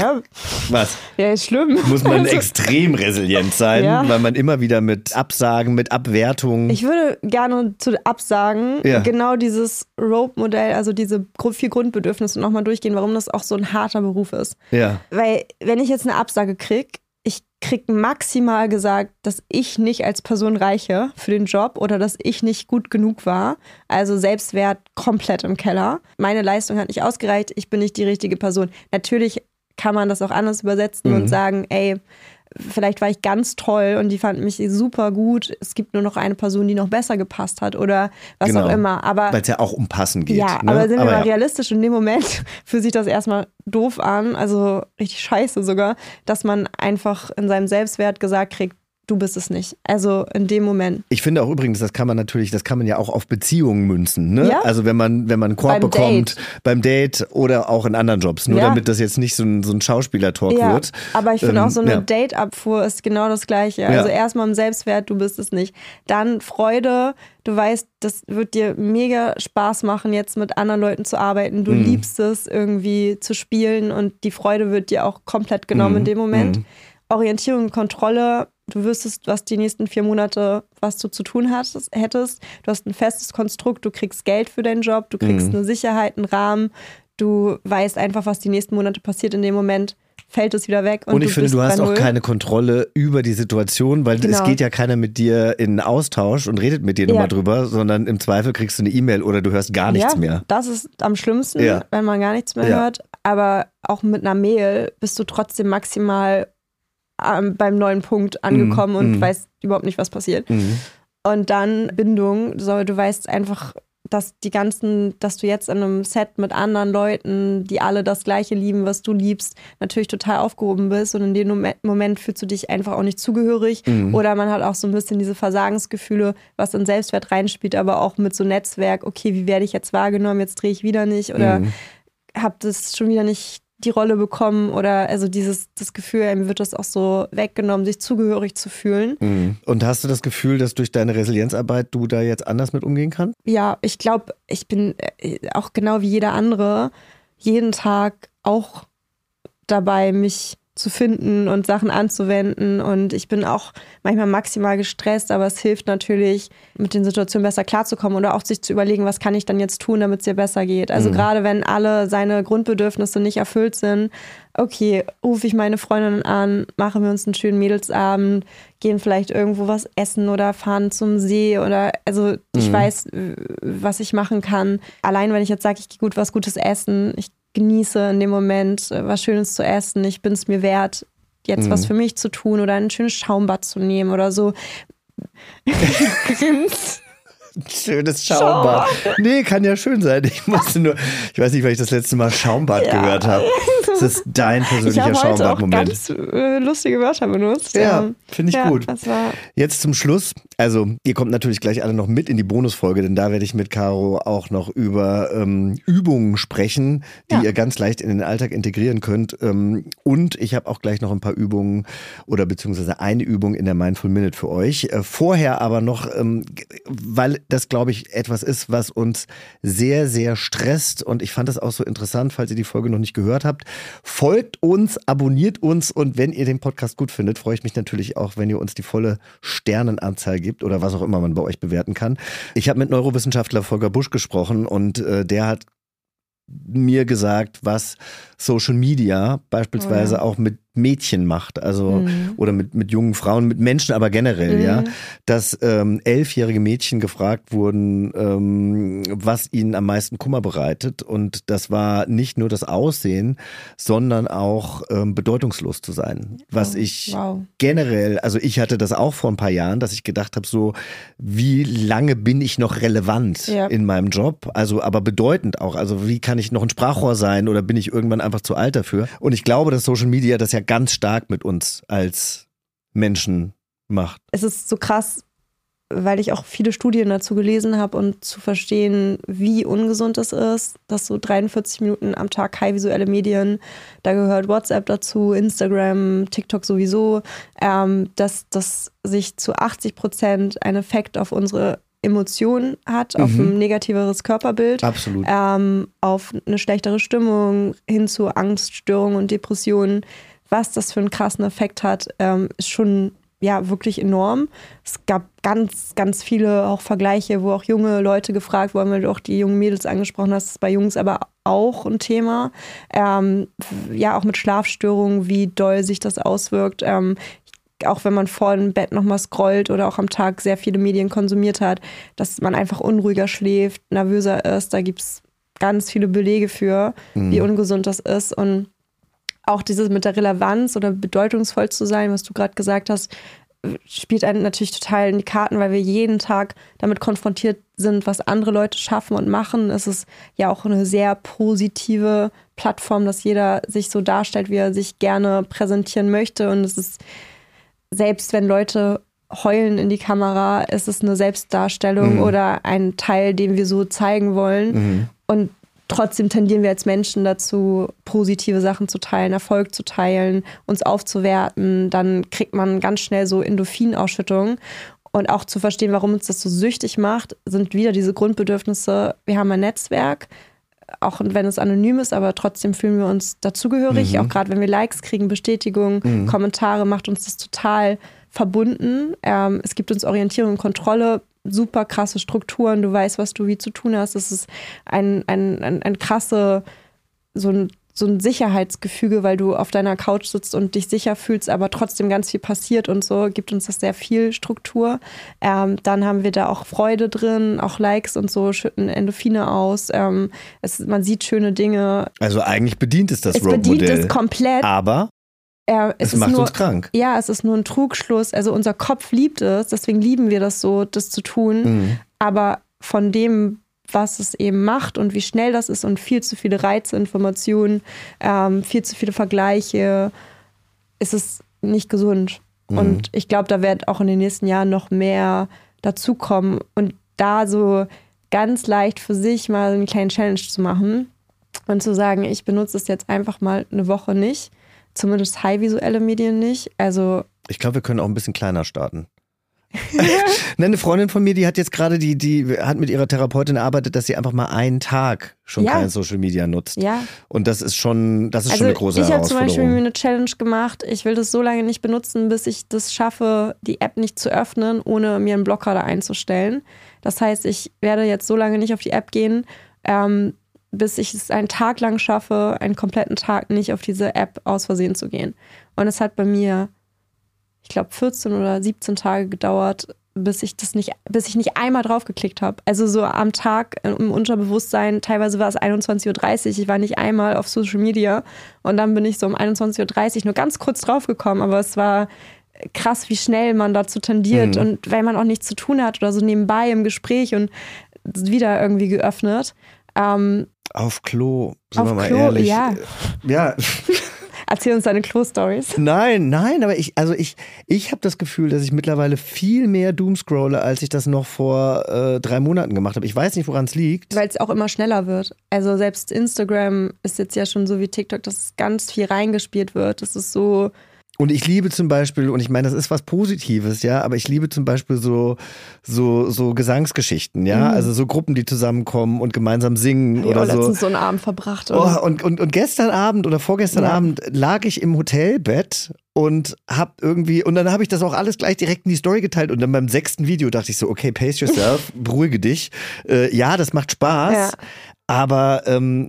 Speaker 2: was? Ja, ist schlimm.
Speaker 1: Muss man extrem resilient sein, weil man immer wieder mit Absagen, mit Abwertungen.
Speaker 2: Ich würde gerne zu Absagen genau dieses Rope-Modell, also diese 4 Grundbedürfnisse nochmal durchgehen, warum das auch so ein harter Beruf ist. Ja. Weil wenn ich jetzt eine Absage kriege, ich kriege maximal gesagt, dass ich nicht als Person reiche für den Job oder dass ich nicht gut genug war. Also Selbstwert komplett im Keller. Meine Leistung hat nicht ausgereicht, ich bin nicht die richtige Person. Natürlich kann man das auch anders übersetzen und sagen, ey, vielleicht war ich ganz toll und die fanden mich super gut. Es gibt nur noch eine Person, die noch besser gepasst hat oder was auch immer. Weil
Speaker 1: es ja auch um Passen geht.
Speaker 2: Ja, ne? Aber sind wir mal realistisch, in dem Moment fühlt sich das erstmal doof an, also richtig scheiße sogar, dass man einfach in seinem Selbstwert gesagt kriegt, du bist es nicht. Also in dem Moment.
Speaker 1: Ich finde auch übrigens, das kann man ja auch auf Beziehungen münzen. Ne?
Speaker 2: Ja?
Speaker 1: Also wenn man einen Korb bekommt beim Date oder auch in anderen Jobs. Nur damit das jetzt nicht so ein Schauspieler-Talk wird.
Speaker 2: Aber ich finde auch so eine Date-Abfuhr ist genau das Gleiche. Also erstmal im Selbstwert, du bist es nicht. Dann Freude, du weißt, das wird dir mega Spaß machen, jetzt mit anderen Leuten zu arbeiten. Du liebst es irgendwie zu spielen und die Freude wird dir auch komplett genommen in dem Moment. Orientierung und Kontrolle, du wüsstest, was die nächsten 4 Monate, was du zu tun hättest. Du hast ein festes Konstrukt, du kriegst Geld für deinen Job, du kriegst eine Sicherheit, einen Rahmen. Du weißt einfach, was die nächsten Monate passiert. In dem Moment fällt es wieder weg. Und
Speaker 1: ich finde, du hast auch keine Kontrolle über die Situation, weil es geht ja keiner mit dir in Austausch und redet mit dir nochmal drüber, sondern im Zweifel kriegst du eine E-Mail oder du hörst gar nichts mehr.
Speaker 2: Das ist am schlimmsten, wenn man gar nichts mehr hört. Aber auch mit einer Mail bist du trotzdem maximal beim neuen Punkt angekommen und weißt überhaupt nicht, was passiert. Und dann Bindung, du weißt einfach, dass dass du jetzt in einem Set mit anderen Leuten, die alle das Gleiche lieben, was du liebst, natürlich total aufgehoben bist und in dem Moment fühlst du dich einfach auch nicht zugehörig oder man hat auch so ein bisschen diese Versagensgefühle, was in Selbstwert reinspielt, aber auch mit so Netzwerk, okay, wie werde ich jetzt wahrgenommen, jetzt drehe ich wieder nicht oder habe das schon wieder nicht die Rolle bekommen oder also das Gefühl, einem wird das auch so weggenommen, sich zugehörig zu fühlen.
Speaker 1: Und hast du das Gefühl, dass durch deine Resilienzarbeit du da jetzt anders mit umgehen kannst?
Speaker 2: Ja, ich glaube, ich bin auch genau wie jeder andere jeden Tag auch dabei, mich zu finden und Sachen anzuwenden und ich bin auch manchmal maximal gestresst, aber es hilft natürlich, mit den Situationen besser klarzukommen oder auch sich zu überlegen, was kann ich dann jetzt tun, damit es dir besser geht. Also gerade wenn alle seine Grundbedürfnisse nicht erfüllt sind, okay, rufe ich meine Freundin an, machen wir uns einen schönen Mädelsabend, gehen vielleicht irgendwo was essen oder fahren zum See oder also ich weiß, was ich machen kann. Allein wenn ich jetzt sage, ich gehe gut was Gutes essen, ich genieße in dem Moment was Schönes zu essen. Ich bin es mir wert, jetzt was für mich zu tun oder ein schönes Schaumbad zu nehmen oder so.
Speaker 1: Schönes Schaumbad. Nee, kann ja schön sein. Ich weiß nicht, weil ich das letzte Mal Schaumbad gehört habe. Das ist dein persönlicher Schaumbad-Moment.
Speaker 2: Ich habe heute auch ganz lustige Wörter benutzt.
Speaker 1: Ja, finde ich gut. Jetzt zum Schluss. Also, ihr kommt natürlich gleich alle noch mit in die Bonusfolge, denn da werde ich mit Caro auch noch über Übungen sprechen, die ihr ganz leicht in den Alltag integrieren könnt. Und ich habe auch gleich noch ein paar Übungen oder beziehungsweise eine Übung in der Mindful Minute für euch. Vorher aber noch, weil das, glaube ich, etwas ist, was uns sehr, sehr stresst. Und ich fand das auch so interessant, falls ihr die Folge noch nicht gehört habt. Folgt uns, abonniert uns und wenn ihr den Podcast gut findet, freue ich mich natürlich auch, wenn ihr uns die volle Sternenanzahl gibt oder was auch immer man bei euch bewerten kann. Ich habe mit Neurowissenschaftler Volker Busch gesprochen und der hat mir gesagt, was Social Media beispielsweise auch mit Mädchen macht, also oder mit jungen Frauen, mit Menschen aber generell, ja, dass 11-jährige Mädchen gefragt wurden, was ihnen am meisten Kummer bereitet und das war nicht nur das Aussehen, sondern auch bedeutungslos zu sein, was ich generell, also ich hatte das auch vor ein paar Jahren, dass ich gedacht habe, so wie lange bin ich noch relevant in meinem Job, also aber bedeutend auch, also wie kann ich noch ein Sprachrohr sein oder bin ich irgendwann einfach zu alt dafür und ich glaube, dass Social Media das ja ganz stark mit uns als Menschen macht.
Speaker 2: Es ist so krass, weil ich auch viele Studien dazu gelesen habe und zu verstehen, wie ungesund es ist, dass so 43 Minuten am Tag high visuelle Medien, da gehört WhatsApp dazu, Instagram, TikTok sowieso, dass das sich zu 80% einen Effekt auf unsere Emotionen hat, auf ein negativeres Körperbild,
Speaker 1: absolut,
Speaker 2: auf eine schlechtere Stimmung, hin zu Angststörungen und Depressionen. Was das für einen krassen Effekt hat, ist schon wirklich enorm. Es gab ganz, ganz viele auch Vergleiche, wo auch junge Leute gefragt wurden, weil du auch die jungen Mädels angesprochen hast, das ist bei Jungs aber auch ein Thema. Auch mit Schlafstörungen, wie doll sich das auswirkt. Auch wenn man vor dem Bett nochmal scrollt oder auch am Tag sehr viele Medien konsumiert hat, dass man einfach unruhiger schläft, nervöser ist. Da gibt es ganz viele Belege für, wie ungesund das ist. Und auch dieses mit der Relevanz oder bedeutungsvoll zu sein, was du gerade gesagt hast, spielt einen natürlich total in die Karten, weil wir jeden Tag damit konfrontiert sind, was andere Leute schaffen und machen. Es ist ja auch eine sehr positive Plattform, dass jeder sich so darstellt, wie er sich gerne präsentieren möchte. Und es ist selbst wenn Leute heulen in die Kamera, ist es eine Selbstdarstellung oder ein Teil, den wir so zeigen wollen. Und trotzdem tendieren wir als Menschen dazu, positive Sachen zu teilen, Erfolg zu teilen, uns aufzuwerten. Dann kriegt man ganz schnell so Endorphinausschüttung. Und auch zu verstehen, warum uns das so süchtig macht, sind wieder diese Grundbedürfnisse. Wir haben ein Netzwerk, auch wenn es anonym ist, aber trotzdem fühlen wir uns dazugehörig. Auch gerade wenn wir Likes kriegen, Bestätigung, Kommentare, macht uns das total verbunden. Es gibt uns Orientierung und Kontrolle, super krasse Strukturen. Du weißt, was du wie zu tun hast. Es ist ein krasse, so ein Sicherheitsgefüge, weil du auf deiner Couch sitzt und dich sicher fühlst, aber trotzdem ganz viel passiert und so, gibt uns das sehr viel Struktur. Dann haben wir da auch Freude drin, auch Likes und so, schütten Endorphine aus. Man sieht schöne Dinge.
Speaker 1: Also eigentlich bedient es das Rogue-Modell.
Speaker 2: Es bedient es komplett.
Speaker 1: Aber es macht uns krank.
Speaker 2: Ja, es ist nur ein Trugschluss. Also unser Kopf liebt es, deswegen lieben wir das so, das zu tun. Aber von dem, was es eben macht und wie schnell das ist und viel zu viele Reize, Informationen, viel zu viele Vergleiche, ist es nicht gesund. Und ich glaube, da wird auch in den nächsten Jahren noch mehr dazukommen und da so ganz leicht für sich mal eine kleine Challenge zu machen und zu sagen, ich benutze es jetzt einfach mal eine Woche nicht, zumindest high-visuelle Medien nicht. Also
Speaker 1: ich glaube, wir können auch ein bisschen kleiner starten. Eine Freundin von mir, die hat jetzt gerade, die hat mit ihrer Therapeutin erarbeitet, dass sie einfach mal einen Tag schon kein Social Media nutzt.
Speaker 2: Ja.
Speaker 1: Und das ist schon eine große Herausforderung.
Speaker 2: Ich habe zum Beispiel mir eine Challenge gemacht. Ich will das so lange nicht benutzen, bis ich das schaffe, die App nicht zu öffnen, ohne mir einen Blocker da einzustellen. Das heißt, ich werde jetzt so lange nicht auf die App gehen, bis ich es einen Tag lang schaffe, einen kompletten Tag nicht auf diese App aus Versehen zu gehen. Und es hat bei mir, ich glaube, 14 oder 17 Tage gedauert, bis ich nicht einmal drauf geklickt habe. Also so am Tag im Unterbewusstsein, teilweise war es 21:30 Uhr, ich war nicht einmal auf Social Media und dann bin ich so um 21:30 Uhr nur ganz kurz drauf gekommen, aber es war krass, wie schnell man dazu tendiert und weil man auch nichts zu tun hat oder so nebenbei im Gespräch und wieder irgendwie geöffnet.
Speaker 1: Auf Klo, sind wir mal ehrlich.
Speaker 2: Ja.
Speaker 1: Ja.
Speaker 2: Erzähl uns deine Klo-Stories.
Speaker 1: Nein, aber ich habe das Gefühl, dass ich mittlerweile viel mehr doomscrolle, als ich das noch vor 3 Monaten gemacht habe. Ich weiß nicht, woran es liegt.
Speaker 2: Weil es auch immer schneller wird. Also selbst Instagram ist jetzt ja schon so wie TikTok, dass ganz viel reingespielt wird. Das ist so.
Speaker 1: Und ich liebe zum Beispiel, und ich meine, das ist was Positives, ja, aber ich liebe zum Beispiel so Gesangsgeschichten, ja, also so Gruppen, die zusammenkommen und gemeinsam singen oder so.
Speaker 2: Letztens so einen Abend verbracht. Oder?
Speaker 1: Oh, und gestern Abend oder vorgestern Abend lag ich im Hotelbett und dann habe ich das auch alles gleich direkt in die Story geteilt und dann beim 6. Video dachte ich so, okay, pace yourself, beruhige dich. Ja, das macht Spaß, aber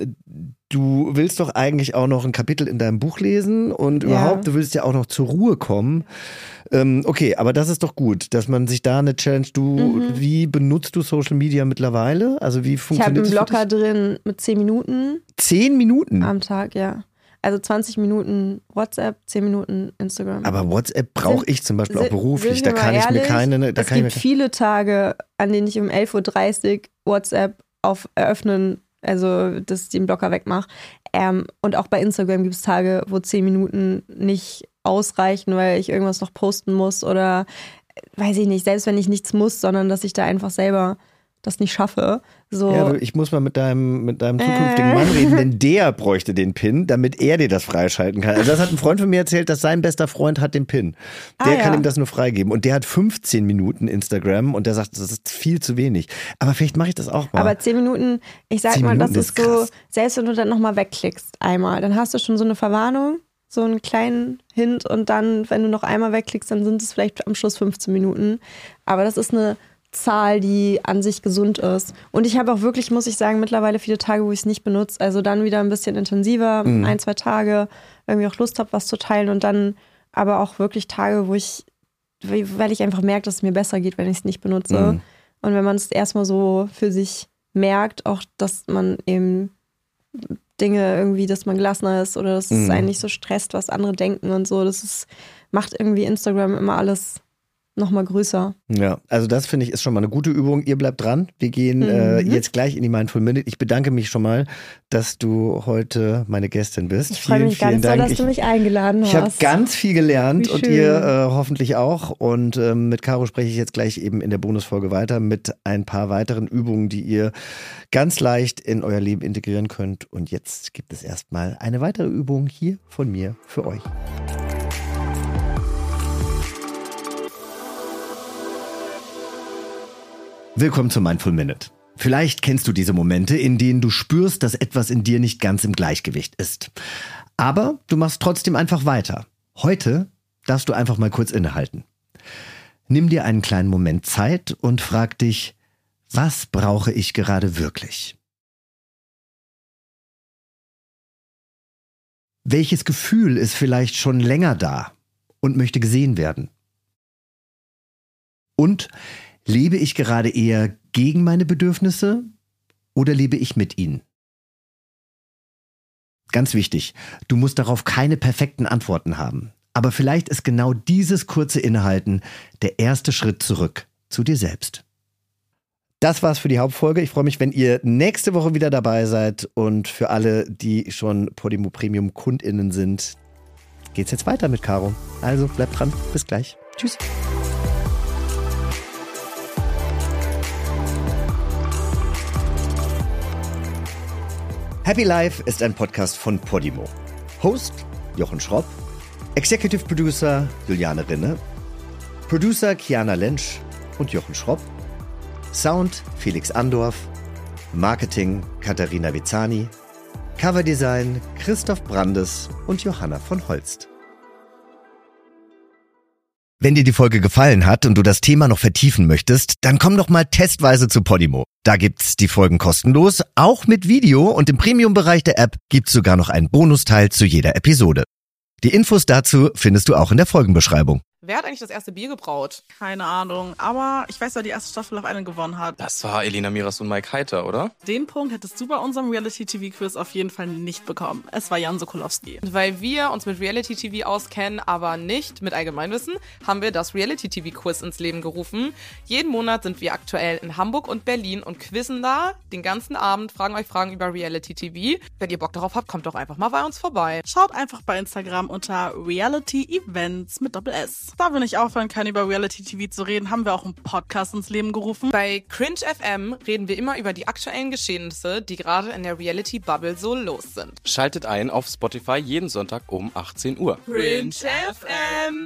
Speaker 1: du willst doch eigentlich auch noch ein Kapitel in deinem Buch lesen und überhaupt, du willst ja auch noch zur Ruhe kommen. Okay, aber das ist doch gut, dass man sich da eine Challenge, wie benutzt du Social Media mittlerweile? Also wie funktioniert das?
Speaker 2: Ich habe einen Blocker drin mit 10 Minuten. 10
Speaker 1: Minuten?
Speaker 2: Am Tag, ja. Also 20 Minuten WhatsApp, 10 Minuten Instagram.
Speaker 1: Aber WhatsApp brauche ich zum Beispiel auch beruflich. Da kann ich mir keine.
Speaker 2: Es gibt viele Tage, an denen ich um 11:30 Uhr WhatsApp eröffnen, also dass ich den Blocker wegmache. Und auch bei Instagram gibt es Tage, wo 10 Minuten nicht ausreichen, weil ich irgendwas noch posten muss oder weiß ich nicht, selbst wenn ich nichts muss, sondern dass ich da einfach selber das nicht schaffe. So.
Speaker 1: Ja, ich muss mal mit deinem zukünftigen Mann reden, denn der bräuchte den PIN, damit er dir das freischalten kann. Also das hat ein Freund von mir erzählt, dass sein bester Freund hat den PIN. Der kann ihm das nur freigeben. Und der hat 15 Minuten Instagram und der sagt, das ist viel zu wenig. Aber vielleicht mache ich das auch mal.
Speaker 2: Aber 10 Minuten, ich sag mal, das ist so, selbst wenn du dann nochmal wegklickst einmal, dann hast du schon so eine Verwarnung, so einen kleinen Hint und dann, wenn du noch einmal wegklickst, dann sind es vielleicht am Schluss 15 Minuten. Aber das ist eine Zahl, die an sich gesund ist. Und ich habe auch wirklich, muss ich sagen, mittlerweile viele Tage, wo ich es nicht benutze. Also dann wieder ein bisschen intensiver, 1, 2 Tage, irgendwie auch Lust habe, was zu teilen. Und dann aber auch wirklich Tage, weil ich einfach merke, dass es mir besser geht, wenn ich es nicht benutze. Und wenn man es erstmal so für sich merkt, auch, dass man eben Dinge irgendwie, dass man gelassener ist oder dass es einen nicht so stresst, was andere denken und so. Macht irgendwie Instagram immer alles nochmal größer.
Speaker 1: Ja, also das finde ich ist schon mal eine gute Übung. Ihr bleibt dran. Wir gehen jetzt gleich in die Mindful Minute. Ich bedanke mich schon mal, dass du heute meine Gästin bist.
Speaker 2: Ich freue mich ganz doll, dass du mich eingeladen hast.
Speaker 1: Ich habe ganz viel gelernt und ihr hoffentlich auch. Und mit Caro spreche ich jetzt gleich eben in der Bonusfolge weiter mit ein paar weiteren Übungen, die ihr ganz leicht in euer Leben integrieren könnt. Und jetzt gibt es erstmal eine weitere Übung hier von mir für euch. Willkommen zur Mindful Minute. Vielleicht kennst du diese Momente, in denen du spürst, dass etwas in dir nicht ganz im Gleichgewicht ist. Aber du machst trotzdem einfach weiter. Heute darfst du einfach mal kurz innehalten. Nimm dir einen kleinen Moment Zeit und frag dich, was brauche ich gerade wirklich? Welches Gefühl ist vielleicht schon länger da und möchte gesehen werden? Und lebe ich gerade eher gegen meine Bedürfnisse oder lebe ich mit ihnen? Ganz wichtig, du musst darauf keine perfekten Antworten haben. Aber vielleicht ist genau dieses kurze Innehalten der erste Schritt zurück zu dir selbst. Das war's für die Hauptfolge. Ich freue mich, wenn ihr nächste Woche wieder dabei seid. Und für alle, die schon Podimo Premium KundInnen sind, geht's jetzt weiter mit Caro. Also bleibt dran. Bis gleich. Tschüss. Happy Life ist ein Podcast von Podimo. Host Jochen Schropp, Executive Producer Juliane Rinne, Producer Kiana Lentsch und Jochen Schropp, Sound Felix Andorf, Marketing Katharina Vizzani, Coverdesign Christoph Brandes und Johanna von Holst. Wenn dir die Folge gefallen hat und du das Thema noch vertiefen möchtest, dann komm doch mal testweise zu Podimo. Da gibt's die Folgen kostenlos, auch mit Video, und im Premium-Bereich der App gibt's sogar noch einen Bonusteil zu jeder Episode. Die Infos dazu findest du auch in der Folgenbeschreibung.
Speaker 3: Wer hat eigentlich das erste Bier gebraut?
Speaker 4: Keine Ahnung, aber ich weiß, wer die erste Staffel auf einen gewonnen hat.
Speaker 5: Das war Elena Miras und Mike Heiter, oder?
Speaker 4: Den Punkt hättest du bei unserem Reality-TV-Quiz auf jeden Fall nicht bekommen. Es war Jan Sokolowski.
Speaker 3: Und weil wir uns mit Reality-TV auskennen, aber nicht mit Allgemeinwissen, haben wir das Reality-TV-Quiz ins Leben gerufen. Jeden Monat sind wir aktuell in Hamburg und Berlin und quizzen da den ganzen Abend, fragen euch Fragen über Reality-TV. Wenn ihr Bock darauf habt, kommt doch einfach mal bei uns vorbei.
Speaker 4: Schaut einfach bei Instagram unter Reality Events mit Doppel-S. Da wir nicht aufhören können, über Reality-TV zu reden, haben wir auch einen Podcast ins Leben gerufen.
Speaker 3: Bei Cringe FM reden wir immer über die aktuellen Geschehnisse, die gerade in der Reality-Bubble so los sind.
Speaker 5: Schaltet ein auf Spotify jeden Sonntag um 18 Uhr.
Speaker 3: Cringe FM!